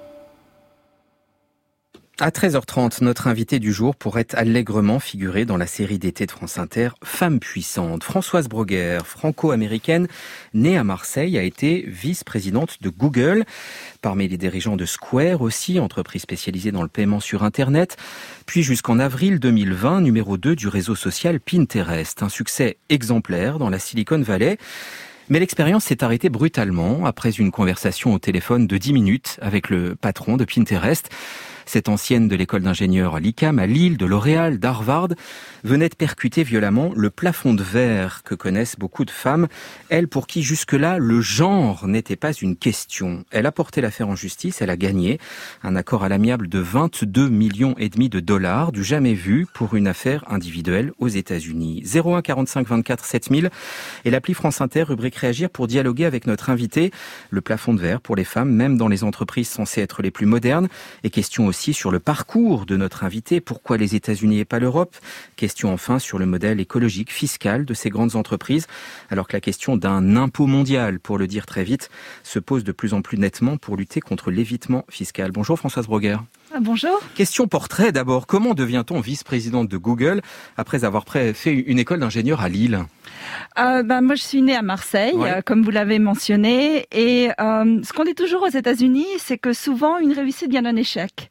À treize heures trente, notre invité du jour pourrait allègrement figurer dans la série d'été de France Inter, Femmes puissantes. Françoise Broguer, franco-américaine, née à Marseille, a été vice-présidente de Google. Parmi les dirigeants de Square aussi, entreprise spécialisée dans le paiement sur Internet. Puis jusqu'en avril deux mille vingt, numéro deux du réseau social Pinterest. Un succès exemplaire dans la Silicon Valley. Mais l'expérience s'est arrêtée brutalement après une conversation au téléphone de dix minutes avec le patron de Pinterest. Cette ancienne de l'école d'ingénieurs l'I C A M à Lille, de L'Oréal, d'Harvard, venait de percuter violemment le plafond de verre que connaissent beaucoup de femmes. Elle, pour qui jusque-là, le genre n'était pas une question. Elle a porté l'affaire en justice, elle a gagné un accord à l'amiable de vingt-deux millions et demi de dollars, du jamais vu pour une affaire individuelle aux États-Unis. zéro un quarante-cinq vingt-quatre sept mille et l'appli France Inter, rubrique Réagir pour dialoguer avec notre invité. Le plafond de verre pour les femmes, même dans les entreprises censées être les plus modernes. Et question aussi sur le parcours de notre invité. Pourquoi les États-Unis et pas l'Europe? Question enfin sur le modèle écologique, fiscal de ces grandes entreprises. Alors que la question d'un impôt mondial, pour le dire très vite, se pose de plus en plus nettement pour lutter contre l'évitement fiscal. Bonjour Françoise Broguer. Ah, bonjour. Question portrait d'abord. Comment devient-on vice-présidente de Google après avoir fait une école d'ingénieur à Lille? euh, ben, Moi, je suis née à Marseille, ouais. euh, comme vous l'avez mentionné. Et euh, ce qu'on dit toujours aux États-Unis, c'est que souvent, une réussite vient d'un échec.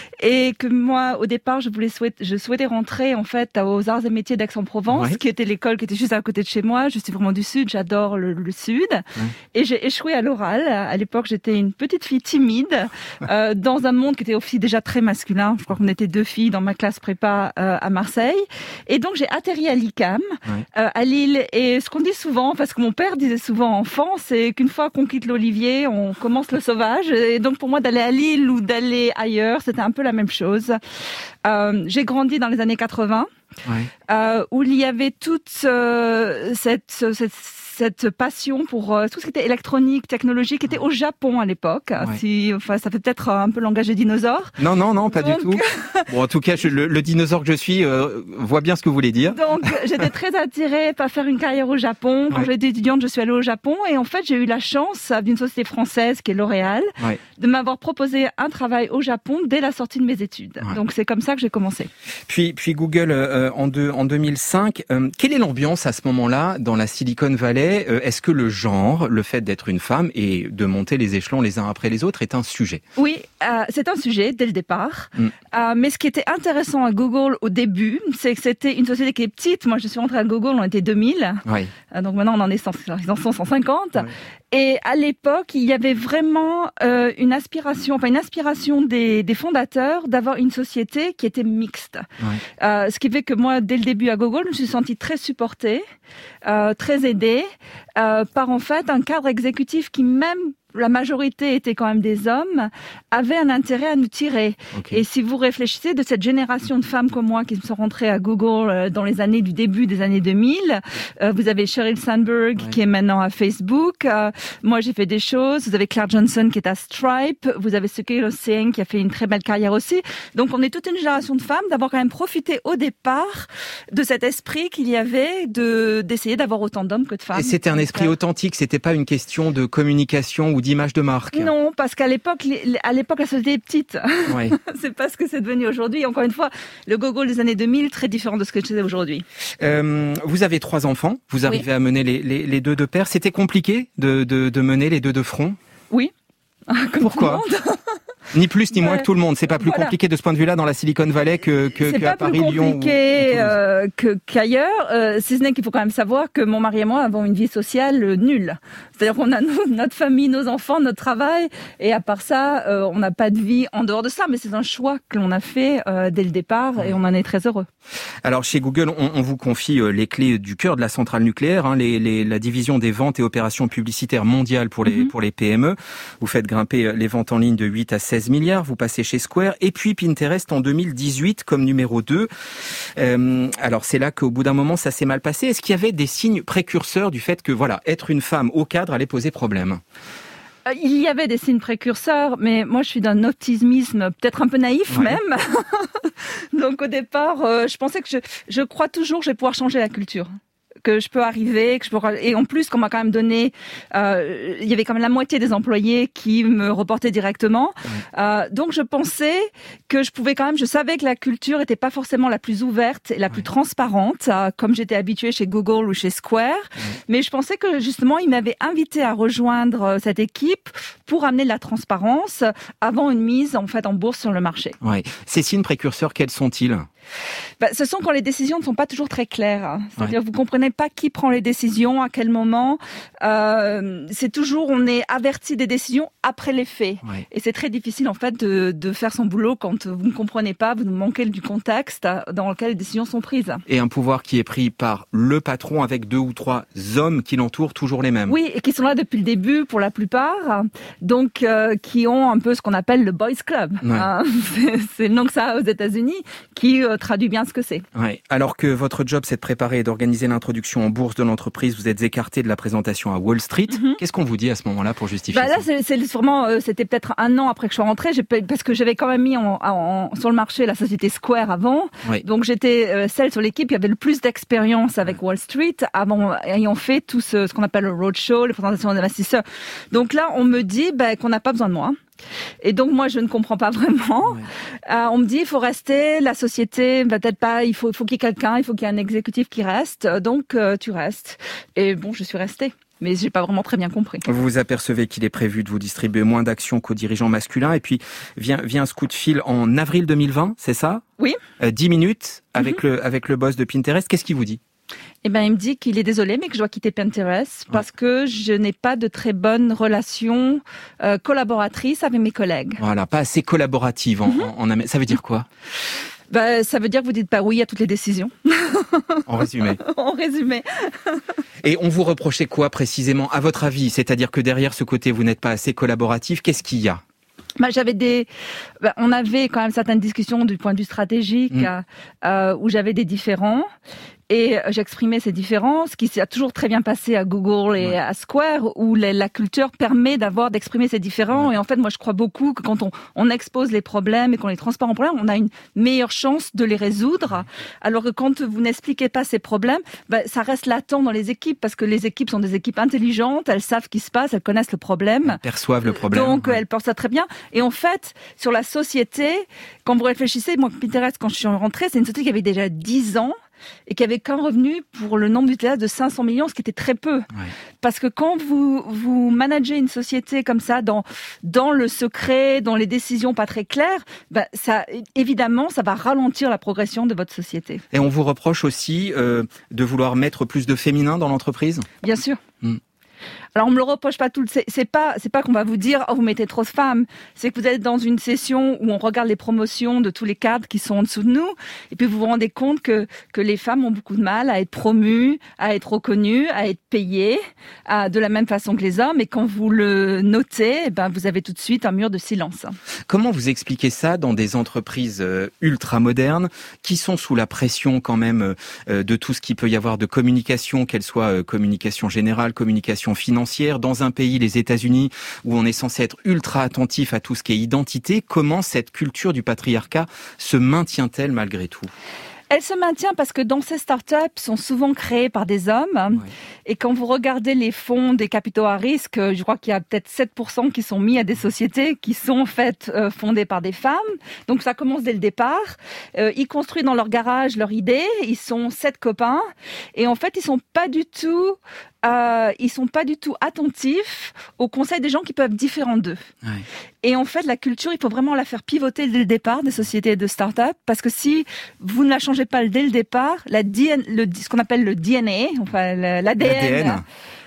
Et que moi, au départ, je voulais souhaiter, je souhaitais rentrer en fait aux Arts et Métiers d'Aix-en-Provence, ouais. qui était l'école qui était juste à côté de chez moi. Je suis vraiment du Sud, j'adore le, le Sud. Ouais. Et j'ai échoué à l'oral. À l'époque, j'étais une petite fille timide, euh, dans un monde qui était aussi déjà très masculin. Je crois qu'on était deux filles dans ma classe prépa euh, à Marseille. Et donc, j'ai atterri à l'I C A M, ouais. euh, à Lille. Et ce qu'on dit souvent, parce que mon père disait souvent enfant, c'est qu'une fois qu'on quitte l'olivier, on commence le sauvage. Et donc, pour moi, d'aller à Lille ou d'aller ailleurs, c'était un peu la même chose. Euh, j'ai grandi dans les années quatre-vingts, ouais. euh, où il y avait toute euh, cette... cette cette passion pour euh, tout ce qui était électronique, technologie, qui était au Japon à l'époque. Ouais. Si, enfin, ça fait peut-être un peu langage des dinosaures. Non, non, non, pas donc... du tout. Bon, en tout cas, je, le, le dinosaure que je suis euh, voit bien ce que vous voulez dire. Donc, j'étais très attirée par faire une carrière au Japon. Quand ouais. j'étais étudiante, je suis allée au Japon. Et en fait, j'ai eu la chance d'une société française qui est L'Oréal ouais. de m'avoir proposé un travail au Japon dès la sortie de mes études. Ouais. Donc, c'est comme ça que j'ai commencé. Puis, puis Google, euh, en, deux, en deux mille cinq, euh, quelle est l'ambiance à ce moment-là dans la Silicon Valley? Est-ce que le genre, le fait d'être une femme et de monter les échelons les uns après les autres est un sujet? Oui, euh, c'est un sujet dès le départ. Mm. Euh, mais ce qui était intéressant à Google au début, c'est que c'était une société qui est petite. Moi, je suis rentrée à Google, on était deux mille. Oui. Euh, donc maintenant, on en est cent, ils en sont cent cinquante. Oui. Et à l'époque, il y avait vraiment euh, une aspiration, enfin une aspiration des, des fondateurs d'avoir une société qui était mixte. Ouais. Euh, ce qui fait que moi, dès le début à Google, je me suis sentie très supportée, euh, très aidée euh, par en fait un cadre exécutif qui même la majorité était quand même des hommes, avait un intérêt à nous tirer. Okay. Et si vous réfléchissez de cette génération de femmes comme moi qui sont rentrées à Google dans les années du début des années deux mille, euh, vous avez Sheryl Sandberg ouais. qui est maintenant à Facebook. Euh, moi, j'ai fait des choses. Vous avez Claire Johnson qui est à Stripe. Vous avez Sekiro Singh qui a fait une très belle carrière aussi. Donc, on est toute une génération de femmes d'avoir quand même profité au départ de cet esprit qu'il y avait de d'essayer d'avoir autant d'hommes que de femmes. Et c'était un esprit authentique. C'était pas une question de communication ou d'image de marque. Non, parce qu'à l'époque, à l'époque, la société est petite. Oui. C'est pas ce que c'est devenu aujourd'hui. Encore une fois, le Google des années deux mille, très différent de ce que c'est aujourd'hui. Euh, vous avez trois enfants. Vous arrivez oui. à mener les, les, les deux de pair. C'était compliqué de, de, de mener les deux de front? Oui. Comme Pourquoi? Ni plus ni moins ouais. que tout le monde. C'est pas plus voilà. compliqué de ce point de vue-là dans la Silicon Valley que, que, c'est qu'à pas Paris, plus Lyon. C'est compliqué euh, que, qu'ailleurs. Euh, si ce n'est qu'il faut quand même savoir que mon mari et moi avons une vie sociale euh, nulle. C'est-à-dire qu'on a nos, notre famille, nos enfants, notre travail. Et à part ça, euh, on n'a pas de vie en dehors de ça. Mais c'est un choix que l'on a fait euh, dès le départ et on en est très heureux. Alors chez Google, on, on vous confie euh, les clés du cœur de la centrale nucléaire, hein, les, les, la division des ventes et opérations publicitaires mondiales pour les, mm-hmm. pour les P M E. Vous faites grimper les ventes en ligne de huit à seize treize milliards, vous passez chez Square, et puis Pinterest en deux mille dix-huit comme numéro deux. Euh, alors c'est là qu'au bout d'un moment ça s'est mal passé. Est-ce qu'il y avait des signes précurseurs du fait que voilà, être une femme au cadre allait poser problème ? Il y avait des signes précurseurs, mais moi je suis d'un optimisme peut-être un peu naïf ouais. même. Donc au départ, euh, je pensais que je, je crois toujours que je vais pouvoir changer la culture. Que je peux arriver, que je peux... et en plus qu'on m'a quand même donné, euh, il y avait quand même la moitié des employés qui me reportaient directement. Mmh. Euh, donc je pensais que je pouvais quand même, je savais que la culture était pas forcément la plus ouverte et la plus mmh. transparente, euh, comme j'étais habituée chez Google ou chez Square, mmh. mais je pensais que justement ils m'avaient invité à rejoindre cette équipe pour amener de la transparence avant une mise en fait en bourse sur le marché. Ouais. Ces signes précurseurs, quels sont-ils ? Bah, ce sont quand les décisions ne sont pas toujours très claires. C'est-à-dire ouais. vous comprenez pas qui prend les décisions, à quel moment. Euh, c'est toujours, on est averti des décisions après les faits. Ouais. Et c'est très difficile en fait de, de faire son boulot quand vous ne comprenez pas, vous manquez du contexte dans lequel les décisions sont prises. Et un pouvoir qui est pris par le patron avec deux ou trois hommes qui l'entourent, toujours les mêmes. Oui, et qui sont là depuis le début pour la plupart, donc euh, qui ont un peu ce qu'on appelle le boys club. Ouais. Hein, c'est, c'est le nom que ça a aux États-Unis, qui euh, traduit bien ce que c'est. Ouais. Alors que votre job, c'est de préparer et d'organiser l'introduction en bourse de l'entreprise, vous êtes écarté de la présentation à Wall Street. Mm-hmm. Qu'est-ce qu'on vous dit à ce moment-là pour justifier bah ça ? Là, c'est, c'est sûrement, euh, c'était peut-être un an après que je sois rentrée, j'ai, parce que j'avais quand même mis en, en, sur le marché la société Square avant. Oui. Donc j'étais euh, celle sur l'équipe qui avait le plus d'expérience avec Wall Street, avant ayant fait tout ce, ce qu'on appelle le roadshow, les présentations d'investisseurs. Donc là, on me dit bah, qu'on n'a pas besoin de moi. Et donc moi je ne comprends pas vraiment. Ouais. Euh, on me dit il faut rester, la société peut-être pas, il faut il faut qu'il y ait quelqu'un, il faut qu'il y ait un exécutif qui reste. Donc euh, tu restes. Et bon, je suis restée. Mais j'ai pas vraiment très bien compris. Vous vous apercevez qu'il est prévu de vous distribuer moins d'actions qu'aux dirigeants masculins. Et puis, vient, vient ce coup de fil en avril deux mille vingt, c'est ça ? Oui. Euh, dix minutes avec, mm-hmm. le, avec le boss de Pinterest. Qu'est-ce qu'il vous dit ? Eh ben, il me dit qu'il est désolé, mais que je dois quitter Pinterest parce ouais. que je n'ai pas de très bonnes relations euh, collaboratrices avec mes collègues. Voilà, pas assez collaborative. En, mm-hmm. en, en, ça veut dire quoi ? Bah, ça veut dire que vous dites pas oui à toutes les décisions. En résumé. En résumé. Et on vous reprochait quoi précisément, à votre avis ? C'est-à-dire que derrière ce côté, vous n'êtes pas assez collaboratif. Qu'est-ce qu'il y a ? Bah, j'avais des, bah, on avait quand même certaines discussions du point de vue stratégique mmh. euh, où j'avais des différends. Et j'exprimais ces différences, ce qui s'est toujours très bien passé à Google et ouais. à Square, où la, la culture permet d'avoir, d'exprimer ces différends. Ouais. Et en fait, moi, je crois beaucoup que quand on, on expose les problèmes et qu'on les transparente en problème, on a une meilleure chance de les résoudre. Ouais. Alors que quand vous n'expliquez pas ces problèmes, bah, ça reste latent dans les équipes, parce que les équipes sont des équipes intelligentes, elles savent ce qui se passe, elles connaissent le problème. Elles perçoivent le problème. Donc, ouais. elles pensent ça très bien. Et en fait, sur la société, quand vous réfléchissez, moi, Pinterest, quand je suis rentrée, c'est une société qui avait déjà dix ans, et qui avait qu'un revenu pour le nombre d'utilisateurs de cinq cents millions, ce qui était très peu. Ouais. Parce que quand vous, vous managez une société comme ça, dans, dans le secret, dans les décisions pas très claires, bah, ça, évidemment, ça va ralentir la progression de votre société. Et on vous reproche aussi euh, de vouloir mettre plus de féminin dans l'entreprise ? Bien sûr. Mmh. Alors on me le reproche pas tout le, c'est, c'est pas, c'est pas qu'on va vous dire, oh vous mettez trop de femmes. C'est que vous êtes dans une session où on regarde les promotions de tous les cadres qui sont en dessous de nous, et puis vous vous rendez compte que que les femmes ont beaucoup de mal à être promues, à être reconnues, à être payées, à, de la même façon que les hommes. Et quand vous le notez, eh ben vous avez tout de suite un mur de silence. Comment vous expliquez ça dans des entreprises euh, ultra modernes qui sont sous la pression quand même euh, de tout ce qu'il peut y avoir de communication, qu'elle soit euh, communication générale, communication financière, dans un pays, les États-Unis, où on est censé être ultra attentif à tout ce qui est identité, comment cette culture du patriarcat se maintient-elle malgré tout ? Elle se maintient parce que dans ces startups sont souvent créées par des hommes. Ouais. Et quand vous regardez les fonds des capitaux à risque, je crois qu'il y a peut-être sept pour cent qui sont mis à des sociétés qui sont en fait euh, fondées par des femmes. Donc ça commence dès le départ. Euh, ils construisent dans leur garage leur idée. Ils sont sept copains. Et en fait, ils sont pas du tout... Euh, ils sont pas du tout attentifs aux conseils des gens qui peuvent être différents d'eux. Ouais. Et en fait, la culture, il faut vraiment la faire pivoter dès le départ des sociétés de start-up, parce que si vous ne la changez pas dès le départ, la D N, le, ce qu'on appelle le D N A, enfin l'A D N,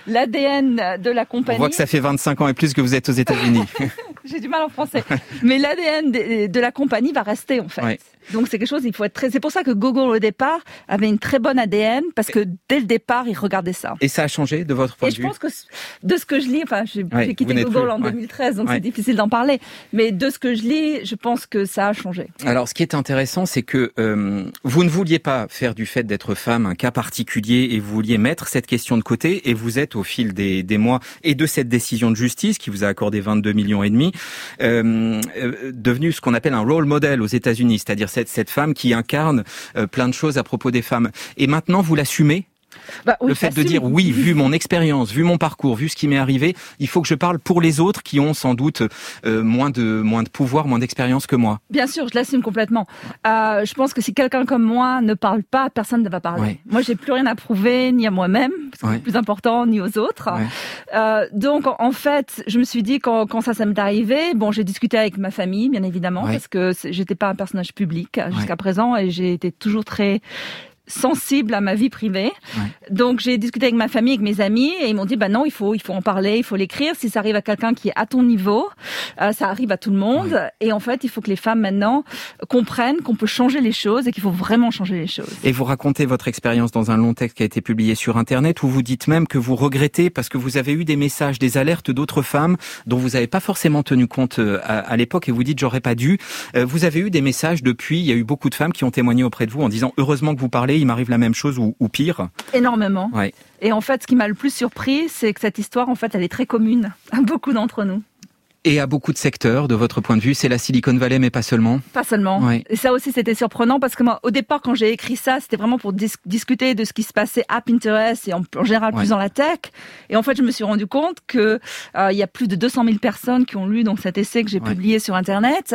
l'A D N de la compagnie. On voit que ça fait vingt-cinq ans et plus que vous êtes aux États-Unis. J'ai du mal en français. Mais l'A D N de, de la compagnie va rester, en fait. Ouais. Donc c'est quelque chose, il faut être très... C'est pour ça que Google, au départ, avait une très bonne A D N, parce que dès le départ, ils regardaient ça. Et ça a changé de votre point et de vue? Et je pense que, de ce que je lis, enfin, j'ai, ouais, j'ai quitté Google plus, en ouais. deux mille treize, donc ouais. c'est difficile d'en parler. Mais de ce que je lis, je pense que ça a changé. Alors, ce qui est intéressant, c'est que euh, vous ne vouliez pas faire du fait d'être femme un cas particulier et vous vouliez mettre cette question de côté, et vous êtes, au fil des, des mois et de cette décision de justice qui vous a accordé vingt-deux millions et demi, euh, euh, devenu ce qu'on appelle un role model aux États-Unis, c'est-à-dire cette, cette femme qui incarne euh, plein de choses à propos des femmes. Et maintenant, vous l'assumez? Bah oui, le fait de dire oui, vu mon expérience, vu mon parcours, vu ce qui m'est arrivé, il faut que je parle pour les autres qui ont sans doute euh, moins de moins de pouvoir, moins d'expérience que moi. Bien sûr, je l'assume complètement. Euh, je pense que si quelqu'un comme moi ne parle pas, personne ne va parler. Ouais. Moi, j'ai plus rien à prouver, ni à moi-même, parce que ouais. c'est plus important, ni aux autres. Ouais. Euh, donc, en fait, je me suis dit quand, quand ça, ça m'est arrivé, bon, j'ai discuté avec ma famille, bien évidemment, ouais. parce que j'étais pas un personnage public jusqu'à ouais. présent, et j'ai été toujours très sensible à ma vie privée. Ouais. Donc j'ai discuté avec ma famille, avec mes amis, et ils m'ont dit bah non, il faut il faut en parler, il faut l'écrire. Si ça arrive à quelqu'un qui est à ton niveau, euh, ça arrive à tout le monde. Ouais. Et en fait, il faut que les femmes maintenant comprennent qu'on peut changer les choses et qu'il faut vraiment changer les choses. Et vous racontez votre expérience dans un long texte qui a été publié sur Internet, où vous dites même que vous regrettez parce que vous avez eu des messages, des alertes d'autres femmes dont vous n'avez pas forcément tenu compte à, à l'époque, et vous dites j'aurais pas dû. Euh, vous avez eu des messages depuis. Il y a eu beaucoup de femmes qui ont témoigné auprès de vous en disant heureusement que vous parlez. Il m'arrive la même chose ou, ou pire. Énormément. Ouais. Et en fait, ce qui m'a le plus surpris, c'est que cette histoire, en fait, elle est très commune à beaucoup d'entre nous. Et à beaucoup de secteurs, de votre point de vue, c'est la Silicon Valley, mais pas seulement. Pas seulement. Ouais. Et ça aussi, c'était surprenant parce que moi, au départ, quand j'ai écrit ça, c'était vraiment pour dis- discuter de ce qui se passait à Pinterest et en, en général ouais. plus dans la tech. Et en fait, je me suis rendu compte que euh, il y a plus de deux cent mille personnes qui ont lu donc cet essai que j'ai ouais. publié sur Internet.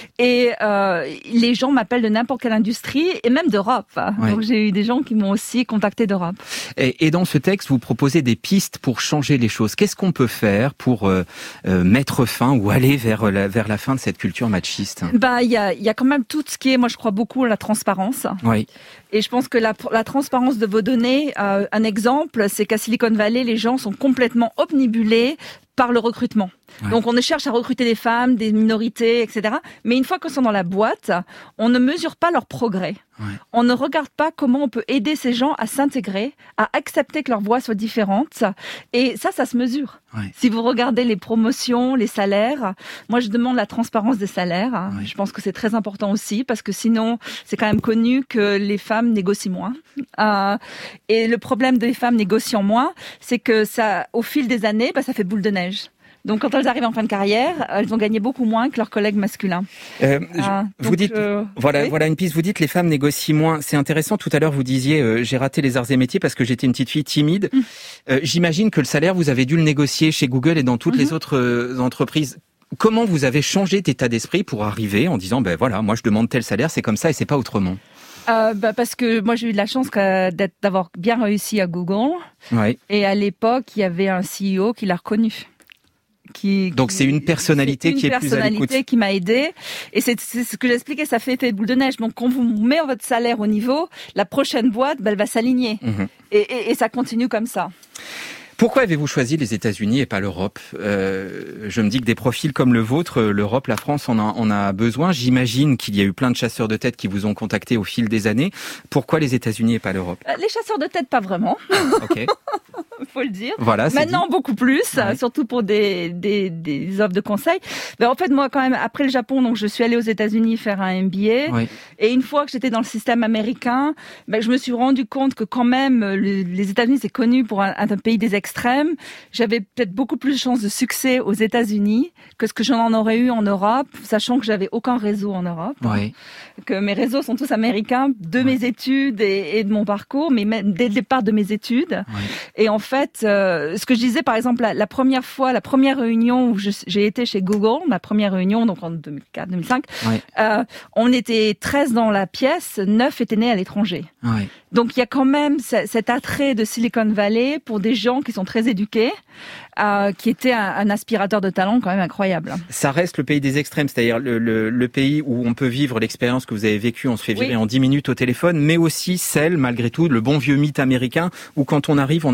Et euh, les gens m'appellent de n'importe quelle industrie et même d'Europe. Ouais. Donc j'ai eu des gens qui m'ont aussi contacté d'Europe. Et, et dans ce texte, vous proposez des pistes pour changer les choses. Qu'est-ce qu'on peut faire pour euh, euh, mettre fin ou aller vers la, vers la fin de cette culture machiste? Bah, il y a, il y a quand même tout ce qui est, moi je crois beaucoup à la transparence. Oui. Et je pense que la, la transparence de vos données, euh, un exemple, c'est qu'à Silicon Valley, les gens sont complètement obnubilés par le recrutement. Ouais. Donc on cherche à recruter des femmes, des minorités, et cetera. Mais une fois qu'ils sont dans la boîte, on ne mesure pas leur progrès. Ouais. On ne regarde pas comment on peut aider ces gens à s'intégrer, à accepter que leur voix soit différente. Et ça, ça se mesure. Ouais. Si vous regardez les promotions, les salaires, moi je demande la transparence des salaires. Ouais. Je pense que c'est très important aussi parce que sinon, c'est quand même connu que les femmes négocient moins. Euh, et le problème des femmes négociant moins, c'est que ça, au fil des années, bah, ça fait boule de neige. Donc, quand elles arrivent en fin de carrière, elles ont gagné beaucoup moins que leurs collègues masculins. Euh, ah, vous dites, euh, voilà, oui. voilà une piste. Vous dites les femmes négocient moins. C'est intéressant. Tout à l'heure, vous disiez, euh, j'ai raté les arts et métiers parce que j'étais une petite fille timide. Mmh. Euh, j'imagine que le salaire, vous avez dû le négocier chez Google et dans toutes mmh. les autres euh, entreprises. Comment vous avez changé d'état d'esprit pour arriver en disant, ben voilà, moi je demande tel salaire, c'est comme ça et c'est pas autrement? Euh, bah parce que moi j'ai eu de la chance d'être, d'avoir bien réussi à Google. Ouais. Et à l'époque, il y avait un C E O qui l'a reconnu. Qui, Donc qui, c'est une personnalité une qui est plus à l'écoute. Une personnalité qui m'a aidée. Et c'est, c'est ce que j'expliquais, ça fait effet de boule de neige. Donc quand vous mettez votre salaire au niveau, la prochaine boîte, bah, elle va s'aligner. Mmh. Et, et, et ça continue comme ça. Pourquoi avez-vous choisi les États-Unis et pas l'Europe? euh, Je me dis que des profils comme le vôtre, l'Europe, la France, on en a, on a besoin. J'imagine qu'il y a eu plein de chasseurs de tête qui vous ont contacté au fil des années. Pourquoi les États-Unis et pas l'Europe? euh, Les chasseurs de tête, pas vraiment. Ok. Faut le dire. Voilà, maintenant dit. beaucoup plus, ouais. surtout pour des, des des offres de conseils. Mais en fait, moi, quand même, après le Japon, donc je suis allée aux États-Unis faire un M B A. Ouais. Et une fois que j'étais dans le système américain, ben, je me suis rendu compte que quand même, le, les États-Unis c'est connu pour un, un pays des extrêmes. J'avais peut-être beaucoup plus de chances de succès aux États-Unis que ce que j'en aurais eu en Europe, sachant que j'avais aucun réseau en Europe. Ouais. Que mes réseaux sont tous américains de ouais. mes études et, et de mon parcours, mais même dès le départ de mes études. Ouais. Et en fait, En fait, euh, ce que je disais, par exemple, la, la première fois, la première réunion où je, j'ai été chez Google, ma première réunion, donc en deux mille quatre deux mille cinq, ouais. euh, on était treize dans la pièce, neuf étaient nés à l'étranger. Ouais. Donc il y a quand même c- cet attrait de Silicon Valley pour des gens qui sont très éduqués, euh, qui était un, un aspirateur de talent quand même incroyable. Ça reste le pays des extrêmes, c'est-à-dire le, le, le pays où on peut vivre l'expérience que vous avez vécue, on se fait virer oui. en dix minutes au téléphone, mais aussi celle, malgré tout, le bon vieux mythe américain, où quand on arrive, on a une chance de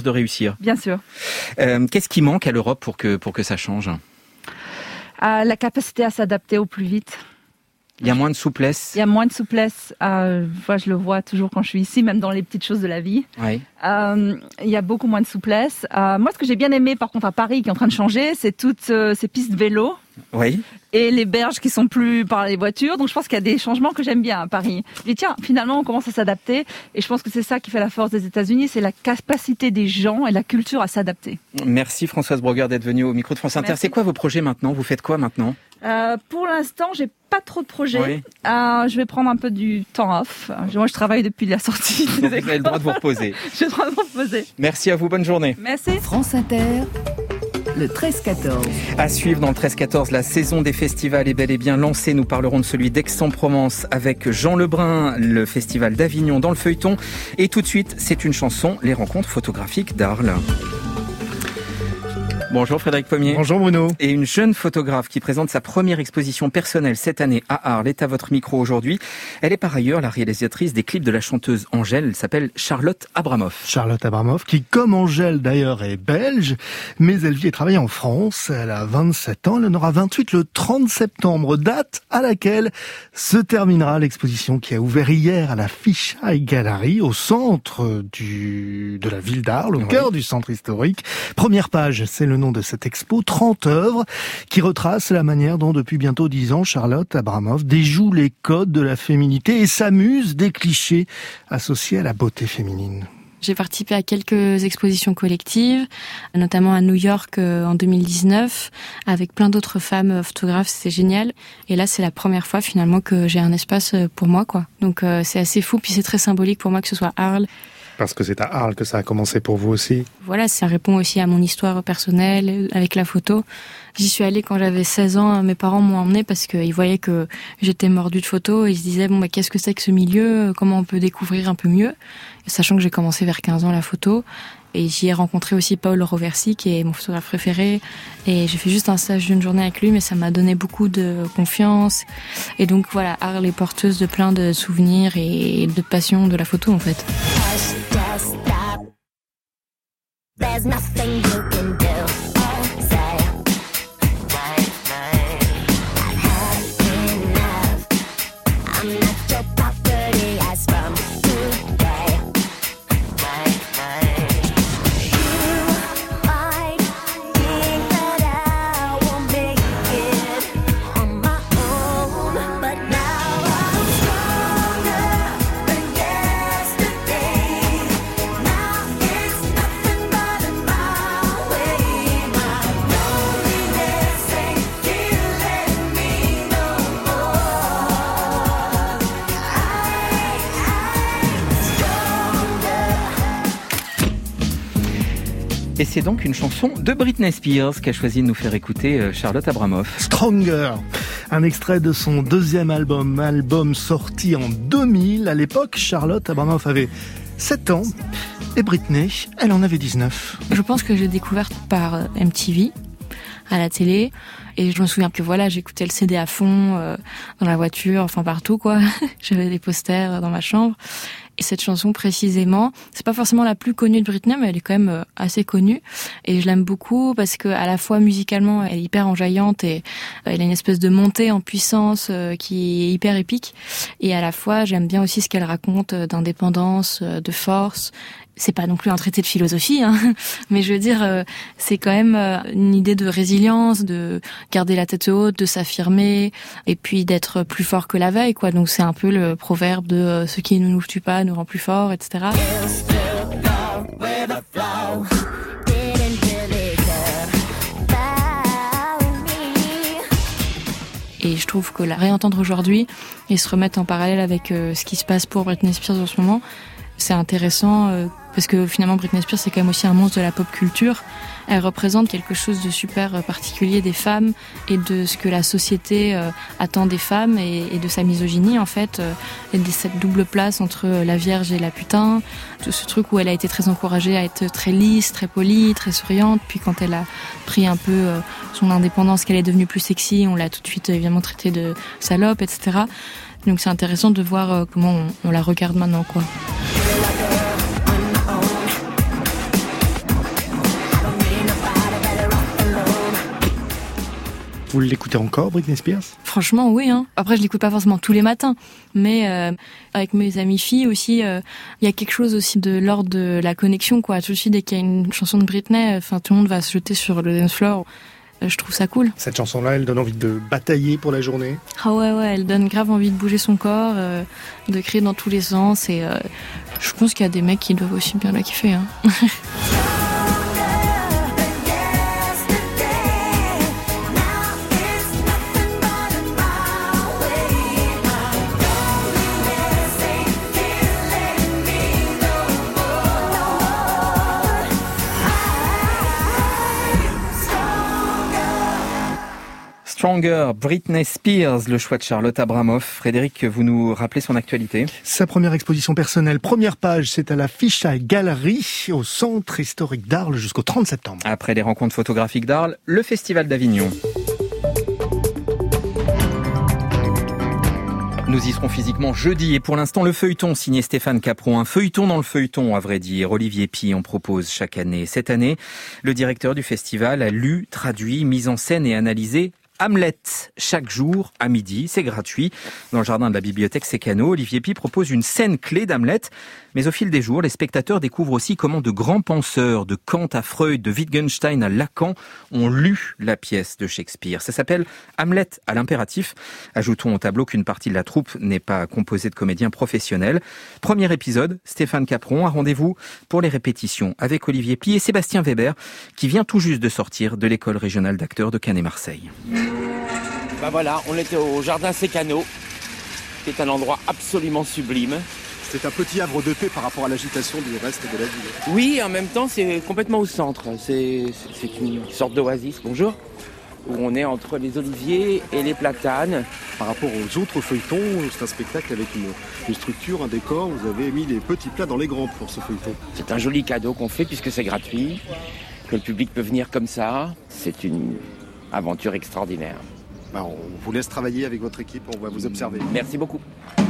de réussir. Bien sûr. Euh, qu'est-ce qui manque à l'Europe pour que, pour que ça change ? euh, La capacité à s'adapter au plus vite. Il y a moins de souplesse. Il y a moins de souplesse. Euh, moi, je le vois toujours quand je suis ici, même dans les petites choses de la vie. Oui. Euh, il y a beaucoup moins de souplesse. Euh, moi, ce que j'ai bien aimé, par contre, à Paris, qui est en train de changer, c'est toutes euh, ces pistes vélo. Oui. Et les berges qui sont plus par les voitures. Donc, je pense qu'il y a des changements que j'aime bien à Paris. Je dis, tiens, finalement, on commence à s'adapter. Et je pense que c'est ça qui fait la force des États-Unis, c'est la capacité des gens et la culture à s'adapter. Merci Françoise Brogard d'être venue au micro de France Inter. Merci. C'est quoi vos projets maintenant ? Vous faites quoi maintenant ? Euh, pour l'instant, j'ai pas trop de projets. Oui. Euh, je vais prendre un peu du temps off. Moi, je travaille depuis la sortie. Donc, vous avez le droit de vous reposer. J'ai le droit de me reposer. Merci à vous, bonne journée. Merci. France Inter, le treize quatorze. À suivre dans le treize quatorze, la saison des festivals est bel et bien lancée. Nous parlerons de celui d'Aix-en-Provence avec Jean Lebrun, le festival d'Avignon dans le feuilleton. Et tout de suite, c'est une chanson, les rencontres photographiques d'Arles. Bonjour Frédéric Pommier. Bonjour Bruno. Et une jeune photographe qui présente sa première exposition personnelle cette année à Arles est à votre micro aujourd'hui. Elle est par ailleurs la réalisatrice des clips de la chanteuse Angèle. Elle s'appelle Charlotte Abramoff. Charlotte Abramoff, qui comme Angèle d'ailleurs est belge, mais elle vit et travaille en France. Elle a vingt-sept ans, elle en aura vingt-huit le trente septembre, date à laquelle se terminera l'exposition qui a ouvert hier à la Fisheye Gallery, au centre du, de la ville d'Arles, au oui. cœur du centre historique. Première page, c'est le nom de cette expo, trente œuvres qui retracent la manière dont depuis bientôt dix ans Charlotte Abramoff déjoue les codes de la féminité et s'amuse des clichés associés à la beauté féminine. J'ai participé à quelques expositions collectives, notamment à New York en deux mille dix-neuf, avec plein d'autres femmes photographes, c'était génial. Et là, c'est la première fois finalement que j'ai un espace pour moi, quoi. Donc euh, c'est assez fou, puis c'est très symbolique pour moi que ce soit Arles. Parce que c'est à Arles que ça a commencé pour vous aussi. Voilà, ça répond aussi à mon histoire personnelle avec la photo. J'y suis allée quand j'avais seize ans, mes parents m'ont emmenée parce qu'ils voyaient que j'étais mordue de photos et ils se disaient bon bah qu'est-ce que c'est que ce milieu, comment on peut découvrir un peu mieux, sachant que j'ai commencé vers quinze ans la photo. Et j'y ai rencontré aussi Paul Roversi, qui est mon photographe préféré. Et j'ai fait juste un stage d'une journée avec lui, mais ça m'a donné beaucoup de confiance. Et donc voilà, Arles est porteuse de plein de souvenirs et de passion de la photo en fait. There's nothing you can do or say. I've had enough. I'm not your property as from today. You might think that I won't make it on my own, but now I'm stronger than yesterday. Now it's nothing but a my way. My loneliness ain't killing me no more. Et c'est donc une chanson de Britney Spears qu'a choisi de nous faire écouter Charlotte Abramoff. Stronger, un extrait de son deuxième album, album sorti en deux mille. À l'époque, Charlotte Abramoff avait sept ans et Britney, elle en avait dix-neuf. Je pense que j'ai découvert par M T V à la télé et je me souviens que voilà, j'écoutais le C D à fond euh, dans la voiture, enfin partout quoi. J'avais des posters dans ma chambre. Et cette chanson précisément, c'est pas forcément la plus connue de Britney, mais elle est quand même assez connue. Et je l'aime beaucoup parce que à la fois musicalement, elle est hyper enjaillante et elle a une espèce de montée en puissance qui est hyper épique. Et à la fois, j'aime bien aussi ce qu'elle raconte d'indépendance, de force. C'est pas non plus un traité de philosophie, hein, mais je veux dire, euh, c'est quand même euh, une idée de résilience, de garder la tête haute, de s'affirmer, et puis d'être plus fort que la veille, quoi. Donc c'est un peu le proverbe de euh, ce qui ne nous tue pas nous rend plus fort, et cetera. Et je trouve que la réentendre aujourd'hui et se remettre en parallèle avec euh, ce qui se passe pour Britney Spears en ce moment, c'est intéressant euh, parce que finalement Britney Spears c'est quand même aussi un monstre de la pop culture. Elle représente quelque chose de super particulier des femmes et de ce que la société euh, attend des femmes et, et de sa misogynie en fait, euh, et de cette double place entre la vierge et la putain, tout ce truc où elle a été très encouragée à être très lisse, très polie, très souriante, puis quand elle a pris un peu euh, son indépendance, qu'elle est devenue plus sexy, on l'a tout de suite évidemment traitée de salope, et cetera. Donc c'est intéressant de voir euh, comment on, on la regarde maintenant, quoi. Vous l'écoutez encore, Britney Spears ? Franchement, oui. Hein. Après, je l'écoute pas forcément tous les matins, mais euh, avec mes amies filles aussi, il euh, y a quelque chose aussi de l'ordre de la connexion, quoi. Tout de suite, dès qu'il y a une chanson de Britney, enfin, tout le monde va se jeter sur le dance floor. Je trouve ça cool. Cette chanson-là, elle donne envie de batailler pour la journée ? Ah ouais, ouais, elle donne grave envie de bouger son corps, euh, de crier dans tous les sens, et euh, je pense qu'il y a des mecs qui doivent aussi bien la kiffer. Hein. Stronger, Britney Spears, le choix de Charlotte Abramoff. Frédéric, vous nous rappelez son actualité ? Sa première exposition personnelle, première page, c'est à la Fisheye Gallery, au Centre historique d'Arles, jusqu'au trente septembre. Après les rencontres photographiques d'Arles, le Festival d'Avignon. Nous y serons physiquement jeudi et pour l'instant le feuilleton signé Stéphane Capron. Un feuilleton dans le feuilleton, à vrai dire. Olivier Py en propose chaque année. Cette année, le directeur du festival a lu, traduit, mis en scène et analysé Hamlet, chaque jour à midi, c'est gratuit. Dans le jardin de la bibliothèque Sécano, Olivier Py propose une scène clé d'Hamlet. Mais au fil des jours, les spectateurs découvrent aussi comment de grands penseurs, de Kant à Freud, de Wittgenstein à Lacan, ont lu la pièce de Shakespeare. Ça s'appelle Hamlet à l'impératif. Ajoutons au tableau qu'une partie de la troupe n'est pas composée de comédiens professionnels. Premier épisode, Stéphane Capron a rendez-vous pour les répétitions avec Olivier Py et Sébastien Weber, qui vient tout juste de sortir de l'école régionale d'acteurs de Canet-Marseille. Ben voilà, on était au jardin Sécano, qui est un endroit absolument sublime. C'est un petit havre de paix par rapport à l'agitation du reste de la ville. Oui, en même temps, c'est complètement au centre. C'est, c'est une sorte d'oasis, bonjour, où on est entre les oliviers et les platanes. Par rapport aux autres feuilletons, c'est un spectacle avec une, une structure, un décor. Vous avez mis les petits plats dans les grands pour ce feuilleton. C'est un joli cadeau qu'on fait puisque c'est gratuit, que le public peut venir comme ça. C'est une aventure extraordinaire. Ben, on vous laisse travailler avec votre équipe, on va vous observer. Merci beaucoup.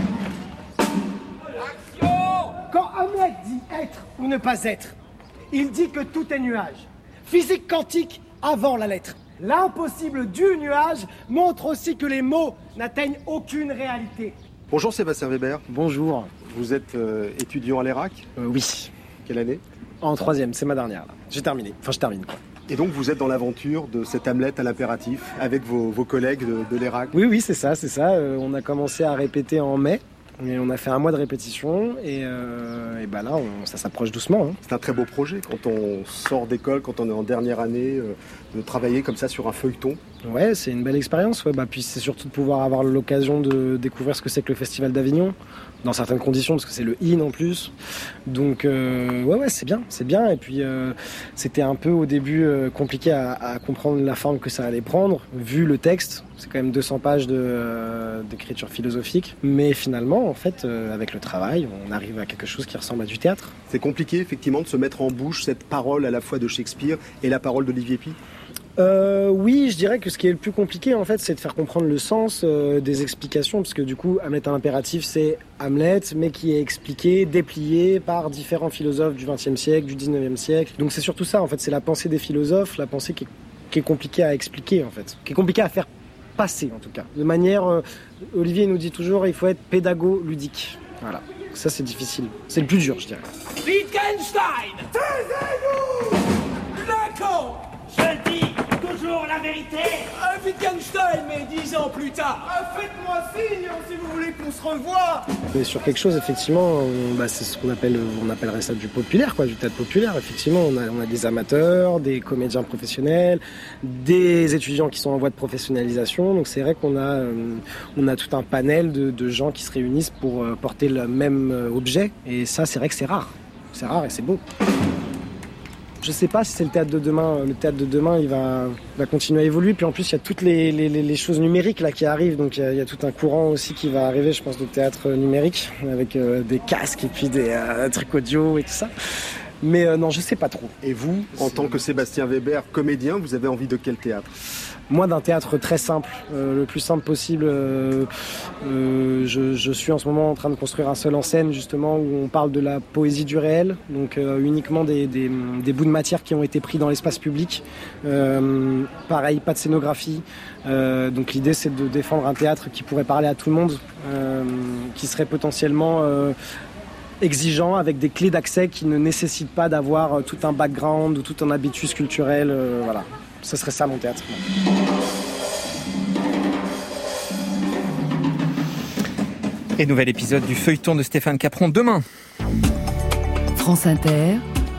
Quand Hamlet dit être ou ne pas être, il dit que tout est nuage. Physique quantique avant la lettre. L'impossible du nuage montre aussi que les mots n'atteignent aucune réalité. Bonjour Sébastien Weber. Bonjour. Vous êtes euh, étudiant à l'E R A C ? euh, Oui. Quelle année ? En troisième, c'est ma dernière là. J'ai terminé. Enfin, je termine quoi. Et donc vous êtes dans l'aventure de cet Hamlet à l'impératif avec vos, vos collègues de, de l'E R A C ? Oui, oui, c'est ça, c'est ça. Euh, on a commencé à répéter en mai. Et on a fait un mois de répétition et, euh, et bah là, on, ça s'approche doucement. Hein. C'est un très beau projet quand on sort d'école, quand on est en dernière année, euh, de travailler comme ça sur un feuilleton. Ouais, c'est une belle expérience. Ouais. Bah, puis c'est surtout de pouvoir avoir l'occasion de découvrir ce que c'est que le Festival d'Avignon, dans certaines conditions, parce que c'est le I N en plus. Donc euh, ouais, ouais, c'est bien, c'est bien. Et puis euh, c'était un peu au début euh, compliqué à, à comprendre la forme que ça allait prendre, vu le texte. C'est quand même deux cents pages de, euh, d'écriture philosophique. Mais finalement, en fait, euh, avec le travail, on arrive à quelque chose qui ressemble à du théâtre. C'est compliqué, effectivement, de se mettre en bouche cette parole à la fois de Shakespeare et la parole d'Olivier Py ? Euh, oui, je dirais que ce qui est le plus compliqué, en fait, c'est de faire comprendre le sens euh, des explications, parce que du coup, Hamlet à l'impératif, c'est Hamlet, mais qui est expliqué, déplié par différents philosophes du vingtième siècle, du dix-neuvième siècle. Donc c'est surtout ça, en fait, c'est la pensée des philosophes, la pensée qui est, qui est compliquée à expliquer, en fait, qui est compliquée à faire passer, en tout cas. De manière, euh, Olivier nous dit toujours, il faut être pédago-ludique. Voilà, ça c'est difficile. C'est le plus dur, je dirais. Wittgenstein, taisez-vous! Lacan, je dis toujours la vérité. Euh, Wittgenstein, mais dix ans plus tard. Euh, faites-moi signe si vous voulez qu'on se revoie. Mais sur quelque chose, effectivement, on, bah, c'est ce qu'on appelle, on appellerait ça du populaire, quoi, du théâtre populaire. Effectivement, on a, on a des amateurs, des comédiens professionnels, des étudiants qui sont en voie de professionnalisation. Donc c'est vrai qu'on a, euh, on a tout un panel de, de gens qui se réunissent pour euh, porter le même euh, objet. Et ça, c'est vrai que c'est rare. C'est rare et c'est beau. Je sais pas si c'est le théâtre de demain. Le théâtre de demain, il va, va continuer à évoluer. Puis en plus, il y a toutes les, les, les choses numériques là qui arrivent. Donc il y, a, il y a tout un courant aussi qui va arriver, je pense, de théâtre numérique avec euh, des casques et puis des euh, trucs audio et tout ça. Mais euh, non, je sais pas trop. Et vous, en tant que Sébastien Weber, comédien, vous avez envie de quel théâtre ? Moi, d'un théâtre très simple, euh, le plus simple possible. Euh, euh, je, je suis en ce moment en train de construire un seul en scène, justement, où on parle de la poésie du réel, donc euh, uniquement des, des, des bouts de matière qui ont été pris dans l'espace public. Euh, pareil, pas de scénographie. Euh, donc l'idée, c'est de défendre un théâtre qui pourrait parler à tout le monde, euh, qui serait potentiellement euh, exigeant, avec des clés d'accès qui ne nécessitent pas d'avoir tout un background ou tout un habitus culturel. Euh, voilà. Ce serait ça mon théâtre. Et nouvel épisode du feuilleton de Stéphane Capron demain. France Inter,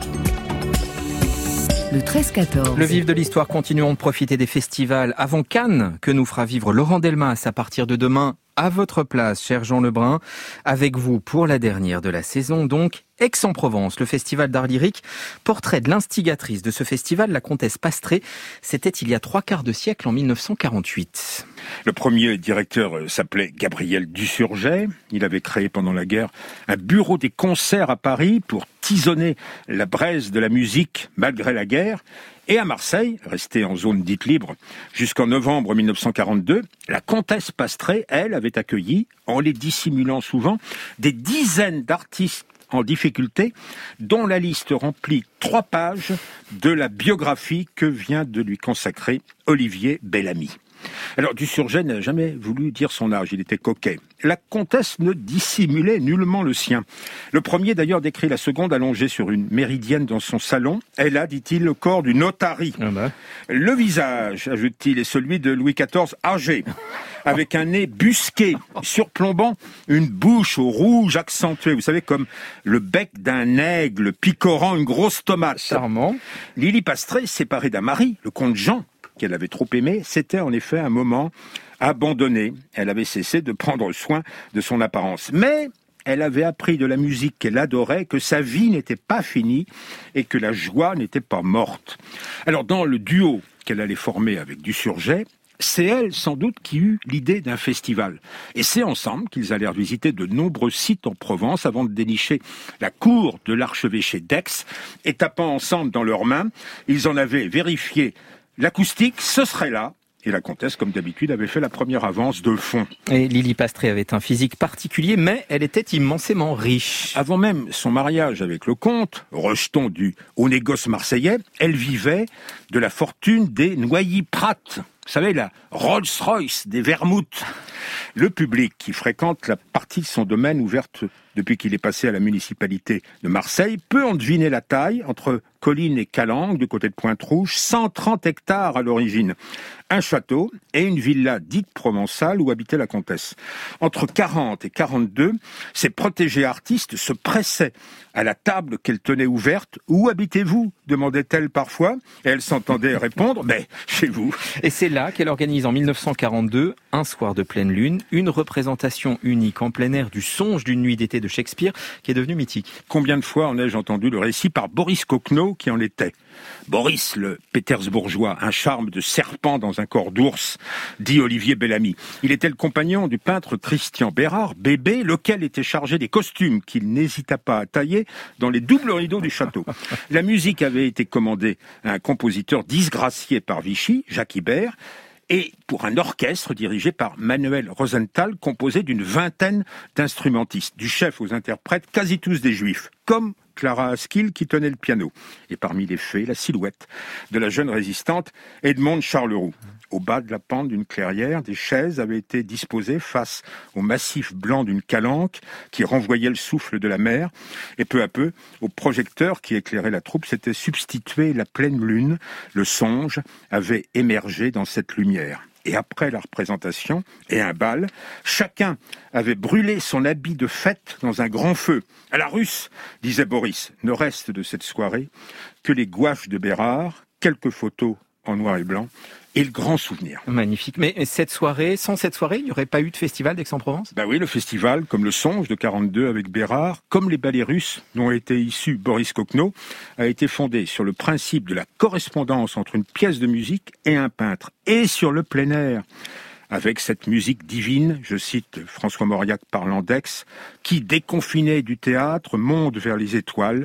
le treize quatorze. Le vif de l'histoire, continuons de profiter des festivals avant Cannes, que nous fera vivre Laurent Delmas à partir de demain. À votre place, cher Jean Lebrun, avec vous pour la dernière de la saison, donc, Aix-en-Provence, le festival d'art lyrique. Portrait de l'instigatrice de ce festival, la comtesse Pastré. C'était il y a trois quarts de siècle, en mille neuf cent quarante-huit. Le premier directeur s'appelait Gabriel Dusurget. Il avait créé pendant la guerre un bureau des concerts à Paris pour tisonner la braise de la musique malgré la guerre. Et à Marseille, restée en zone dite libre jusqu'en novembre mille neuf cent quarante-deux, la comtesse Pastré, elle, avait accueilli, en les dissimulant souvent, des dizaines d'artistes en difficulté, dont la liste remplit trois pages de la biographie que vient de lui consacrer Olivier Bellamy. Alors, Dusurget n'a jamais voulu dire son âge, il était coquet. La comtesse ne dissimulait nullement le sien. Le premier, d'ailleurs, décrit la seconde allongée sur une méridienne dans son salon. Elle a, dit-il, le corps d'une otarie. Ah bah. Le visage, ajoute-t-il, est celui de Louis quatorze âgé, avec un nez busqué, surplombant une bouche au rouge accentué. Vous savez, comme le bec d'un aigle picorant une grosse tomate. Charmant. Lily Pastré, séparée d'un mari, le comte Jean, qu'elle avait trop aimé, c'était en effet un moment abandonné. Elle avait cessé de prendre soin de son apparence. Mais elle avait appris de la musique qu'elle adorait, que sa vie n'était pas finie et que la joie n'était pas morte. Alors, dans le duo qu'elle allait former avec Dusurget, c'est elle, sans doute, qui eut l'idée d'un festival. Et c'est ensemble qu'ils allèrent visiter de nombreux sites en Provence avant de dénicher la cour de l'archevêché d'Aix. Et tapant ensemble dans leurs mains, ils en avaient vérifié l'acoustique, ce serait là. Et la comtesse, comme d'habitude, avait fait la première avance de fond. Et Lily Pastré avait un physique particulier, mais elle était immensément riche. Avant même son mariage avec le comte, rejeton du haut négoce marseillais, elle vivait de la fortune des Noilly-Prat. Vous savez, la Rolls-Royce des Vermouth. Le public qui fréquente la partie de son domaine ouverte depuis qu'il est passé à la municipalité de Marseille peut en deviner la taille entre Colline et Calanque, du côté de Pointe-Rouge, cent trente hectares à l'origine. Un château et une villa dite provençale où habitait la comtesse. Entre quarante et quarante-deux, ces protégés artistes se pressaient à la table qu'elle tenait ouverte. « Où habitez-vous » demandait-elle parfois. Et elle s'entendait répondre « Ben, chez vous ». Et c'est là qu'elle organise en mille neuf cent quarante-deux, un soir de pleine lune, une représentation unique en plein air du Songe d'une nuit d'été de Shakespeare, qui est devenu mythique. Combien de fois en ai-je entendu le récit par Boris Coquenot qui en était. Boris, le Pétersbourgeois, un charme de serpent dans un corps d'ours, dit Olivier Bellamy. Il était le compagnon du peintre Christian Bérard, Bébé, lequel était chargé des costumes qu'il n'hésita pas à tailler dans les doubles rideaux du château. La musique avait été commandée à un compositeur disgracié par Vichy, Jacques Ibert, et pour un orchestre dirigé par Manuel Rosenthal, composé d'une vingtaine d'instrumentistes, du chef aux interprètes, quasi tous des juifs, comme Clara Askill qui tenait le piano. Et parmi les faits, la silhouette de la jeune résistante Edmonde Charleroux. Au bas de la pente d'une clairière, des chaises avaient été disposées face au massif blanc d'une calanque qui renvoyait le souffle de la mer. Et peu à peu, au projecteur qui éclairait la troupe, s'était substituée la pleine lune. Le songe avait émergé dans cette lumière. Et après la représentation et un bal, chacun avait brûlé son habit de fête dans un grand feu. À la russe, disait Boris, ne reste de cette soirée que les gouaches de Bérard, quelques photos en noir et blanc, et le grand souvenir. Magnifique. Mais cette soirée, sans cette soirée, il n'y aurait pas eu de festival d'Aix-en-Provence ? Ben oui, le festival, comme le Songe de quarante-deux avec Bérard, comme les ballets russes dont était issu Boris Coquenot, a été fondé sur le principe de la correspondance entre une pièce de musique et un peintre, et sur le plein air. Avec cette musique divine, je cite François Mauriac parlant d'Aix, qui, déconfiné du théâtre, monte vers les étoiles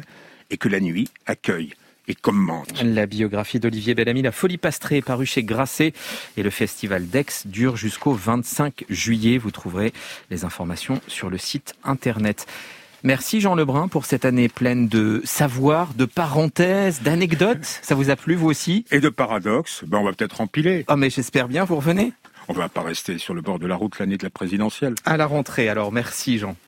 et que la nuit accueille et commente. La biographie d'Olivier Bellamy, La Folie Pastrée, est parue chez Grasset, et le festival d'Aix dure jusqu'au vingt-cinq juillet. Vous trouverez les informations sur le site internet. Merci Jean Lebrun pour cette année pleine de savoir, de parenthèses, d'anecdotes. Ça vous a plu vous aussi ? Et de paradoxes. Ben, on va peut-être empiler. Ah, mais j'espère bien, vous revenez ? On va pas rester sur le bord de la route l'année de la présidentielle. À la rentrée alors, merci Jean.